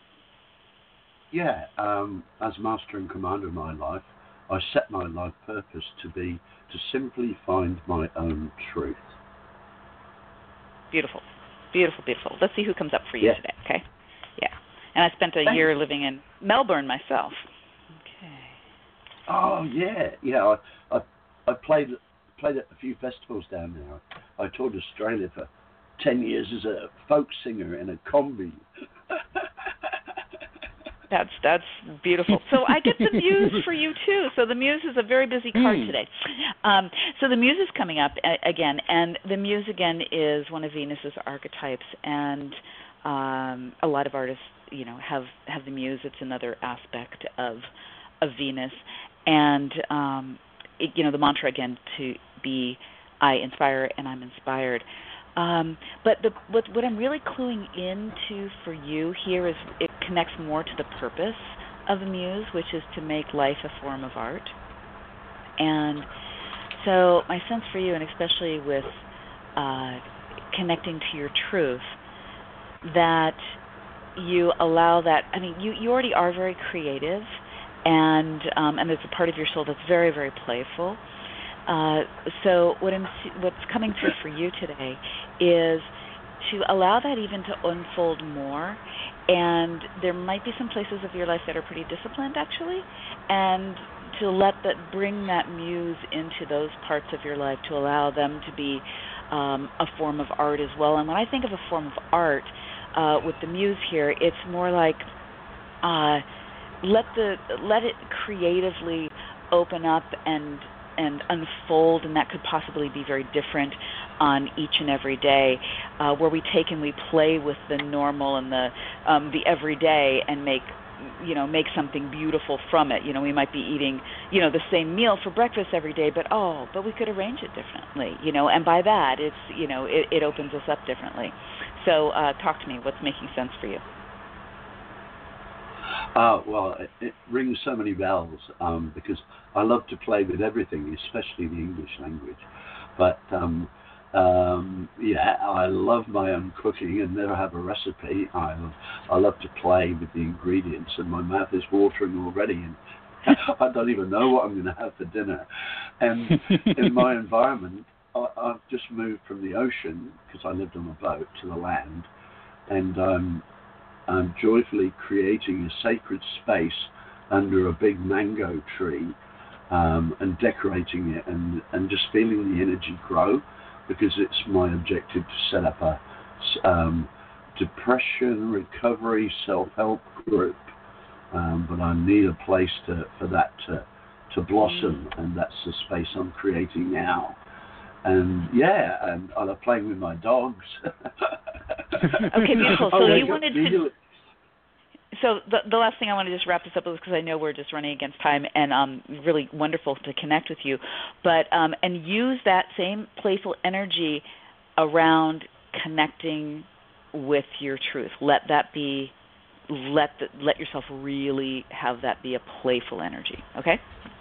Speaker 8: Yeah. Um, as master and commander of my life, I set my life purpose to be to simply find my own truth.
Speaker 2: Beautiful, beautiful, beautiful. Let's see who comes up for you
Speaker 8: yeah.
Speaker 2: today. Okay. Yeah. And I spent a
Speaker 8: Thanks.
Speaker 2: year living in Melbourne myself. Okay.
Speaker 8: Oh yeah, yeah. I I, I played played at a few festivals down there. I toured Australia for ten years as a folk singer in a combi.
Speaker 2: That's that's beautiful. So I get the muse for you too. So the muse is a very busy card mm. today. Um, so the muse is coming up a- again, and the muse again is one of Venus's archetypes, and um, a lot of artists, you know, have, have the muse. It's another aspect of of Venus, and um, it, you know, the mantra again to be I inspire and I'm inspired. Um, but the, what, what I'm really cluing into for you here is it connects more to the purpose of the muse, which is to make life a form of art. And so my sense for you, and especially with uh, connecting to your truth, that you allow that, I mean, you, you already are very creative, and um, and there's a part of your soul that's very, very playful. Uh, so what I'm, what's coming through for you today is to allow that even to unfold more, and there might be some places of your life that are pretty disciplined actually, and to let that bring that muse into those parts of your life, to allow them to be um, a form of art as well. And when I think of a form of art uh, with the muse here, it's more like uh, let the let it creatively open up and and unfold, and that could possibly be very different on each and every day, uh, where we take and we play with the normal and the um, the everyday and make you know make something beautiful from it. You know, we might be eating you know the same meal for breakfast every day, but oh, but we could arrange it differently. You know, and by that, it's you know it, it opens us up differently. So, uh, talk to me. What's making sense for you?
Speaker 8: Uh, well, it, it rings so many bells um, because I love to play with everything, especially the English language. But um, um, yeah, I love my own cooking and never have a recipe. I, I love to play with the ingredients, and my mouth is watering already, and I don't even know what I'm going to have for dinner. And in my environment, I, I've just moved from the ocean, because I lived on a boat, to the land, and um, I'm joyfully creating a sacred space under a big mango tree um, and decorating it and, and just feeling the energy grow, because it's my objective to set up a um, depression recovery self-help group. Um, but I need a place to, for that to, to blossom, and that's the space I'm creating now. And yeah, and I love playing with my dogs.
Speaker 2: Okay, beautiful. So oh, you wanted to. So the the last thing I want to just wrap this up with, because I know we're just running against time, and um, really wonderful to connect with you, but um, and use that same playful energy around connecting with your truth. Let that be. Let the, let yourself really have that be a playful energy. Okay.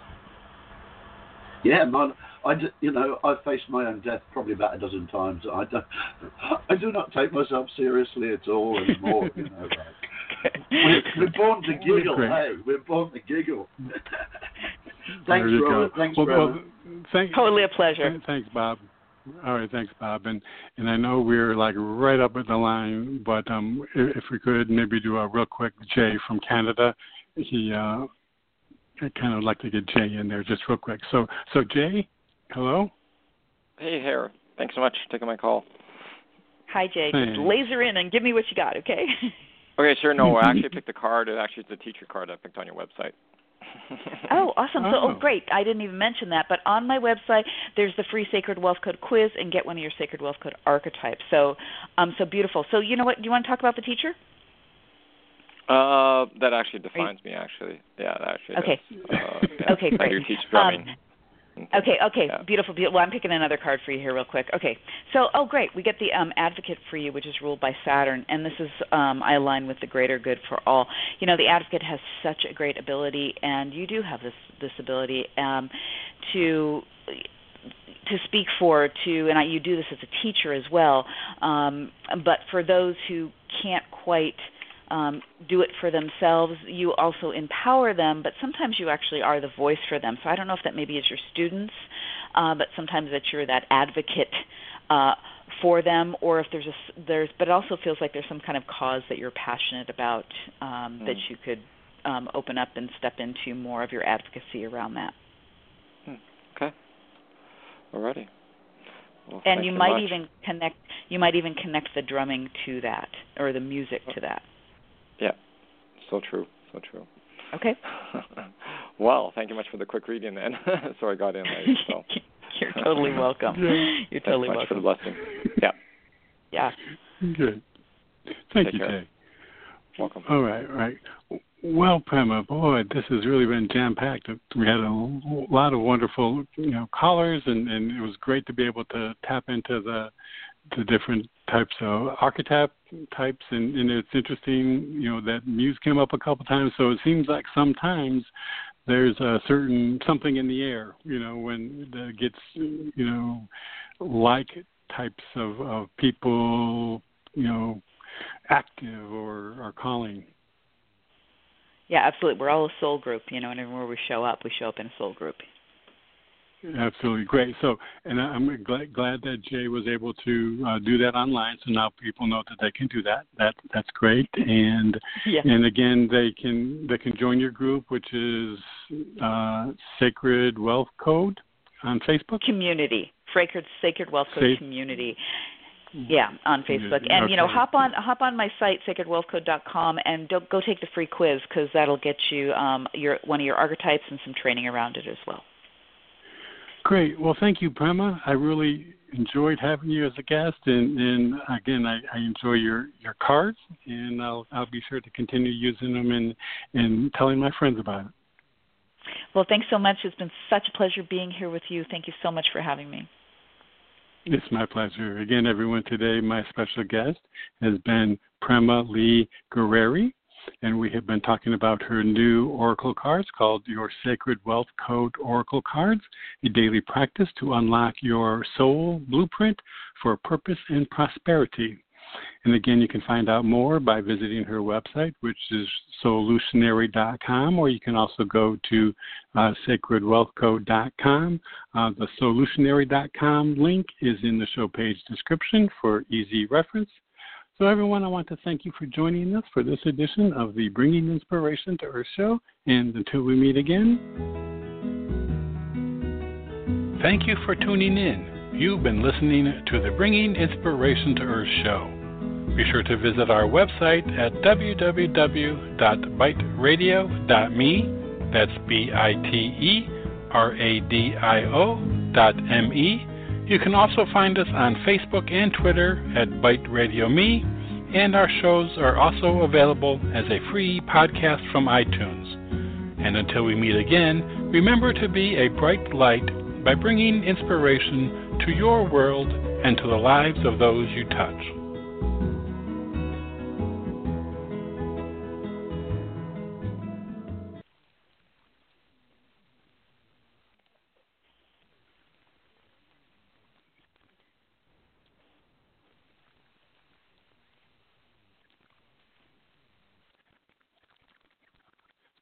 Speaker 8: Yeah, man. I do, you know, I've faced my own death probably about a dozen times. I don't, I do not take myself seriously at all anymore. You know, like, we're, we're born to giggle. Hey, we're born to giggle. Thanks, Robert. Thanks,
Speaker 1: well,
Speaker 8: Robert.
Speaker 1: Well, thank,
Speaker 2: totally a pleasure.
Speaker 1: Thanks, Bob. All right, thanks, Bob. And and I know we're like right up at the line, but um, if, if we could maybe do a real quick Jay from Canada. He, uh, I kind of like to get Jay in there just real quick. So, so Jay, hello.
Speaker 9: Hey, Hare. Thanks so much for taking my call.
Speaker 2: Hi, Jay.
Speaker 1: Thanks.
Speaker 2: Just laser in and give me what you got, okay?
Speaker 9: Okay, sure. No, I actually picked a card. It actually is the teacher card I picked on your website.
Speaker 2: Oh, awesome.
Speaker 1: Oh.
Speaker 2: So, oh, great. I didn't even mention that, but on my website, there's the free Sacred Wealth Code quiz, and get one of your Sacred Wealth Code archetypes. So, um, so beautiful. So, you know what? Do you want to talk about the teacher?
Speaker 9: Uh, that actually defines me, actually. Yeah, that actually
Speaker 2: okay.
Speaker 9: does. Uh, yeah.
Speaker 2: Okay, great.
Speaker 9: I do teach drumming.
Speaker 2: Um, Okay, okay,
Speaker 9: yeah.
Speaker 2: beautiful, beautiful. Well, I'm picking another card for you here real quick. Okay, so, oh, great. We get the um, Advocate for you, which is ruled by Saturn, and this is, um, I align with the greater good for all. You know, the Advocate has such a great ability, and you do have this, this ability um, to to speak for, to, and I, you do this as a teacher as well, um, but for those who can't quite Um, do it for themselves, you also empower them, but sometimes you actually are the voice for them. So I don't know if that maybe is your students, uh, but sometimes that you're that advocate uh, for them, or if there's a, there's, but it also feels like there's some kind of cause that you're passionate about um, mm. that you could um, open up and step into more of your advocacy around that.
Speaker 9: Hmm. Okay. Alrighty. Well,
Speaker 2: and you
Speaker 9: so
Speaker 2: might
Speaker 9: much.
Speaker 2: even connect, you might even connect the drumming to that, or the music to that.
Speaker 9: Yeah, so true, so true.
Speaker 2: Okay.
Speaker 9: Well, thank you much for the quick reading then. So I got in late. So.
Speaker 2: You're totally welcome.
Speaker 1: Yeah.
Speaker 2: You're totally
Speaker 9: Thanks
Speaker 2: welcome.
Speaker 9: much for the blessing. Yeah.
Speaker 2: Yeah.
Speaker 1: Good. Thank
Speaker 9: Take
Speaker 1: you,
Speaker 9: care.
Speaker 1: Jay.
Speaker 9: Welcome.
Speaker 1: All right, right. Well, Prema, boy, this has really been jam-packed. We had a lot of wonderful, you know, callers, and, and it was great to be able to tap into the the different types of archetype types, and, and it's interesting, you know, that Muse came up a couple times, so it seems like sometimes there's a certain something in the air, you know, when that gets, you know, like types of, of people, you know, active or, or calling.
Speaker 2: Yeah, absolutely. We're all a soul group, you know, and everywhere we show up, we show up in a soul group.
Speaker 1: Absolutely great. So, and I'm glad, glad that Jay was able to uh, do that online. So now people know that they can do that. That that's great. And
Speaker 2: yeah.
Speaker 1: and again, they can they can join your group, which is uh, Sacred Wealth Code on Facebook.
Speaker 2: Community, Sacred Sacred Wealth Code
Speaker 1: Safe.
Speaker 2: Community. Yeah, on Facebook. And,
Speaker 1: okay.
Speaker 2: you know, hop on hop on my site, sacred wealth code dot com, and don't, go take the free quiz, because that'll get you um, your one of your archetypes and some training around it as well.
Speaker 1: Great. Well, thank you, Prema. I really enjoyed having you as a guest, and, and again, I, I enjoy your, your cards, and I'll I'll be sure to continue using them and, and telling my friends about it.
Speaker 2: Well, thanks so much. It's been such a pleasure being here with you. Thank you so much for having me.
Speaker 1: It's my pleasure. Again, everyone, today my special guest has been Prema Lee Guerreri, and we have been talking about her new Oracle cards called Your Sacred Wealth Code Oracle Cards, a daily practice to unlock your soul blueprint for purpose and prosperity. And again, you can find out more by visiting her website, which is solutionary dot com, or you can also go to uh, sacred wealth code dot com. Uh, the solutionary dot com link is in the show page description for easy reference. So everyone, I want to thank you for joining us for this edition of the Bringing Inspiration to Earth show. And until we meet again, thank you for tuning in. You've been listening to the Bringing Inspiration to Earth show. Be sure to visit our website at w w w dot bite radio dot me. That's B I T E R A D I O dot M E. You can also find us on Facebook and Twitter at Bite Radio Me, and our shows are also available as a free podcast from iTunes. And until we meet again, remember to be a bright light by bringing inspiration to your world and to the lives of those you touch.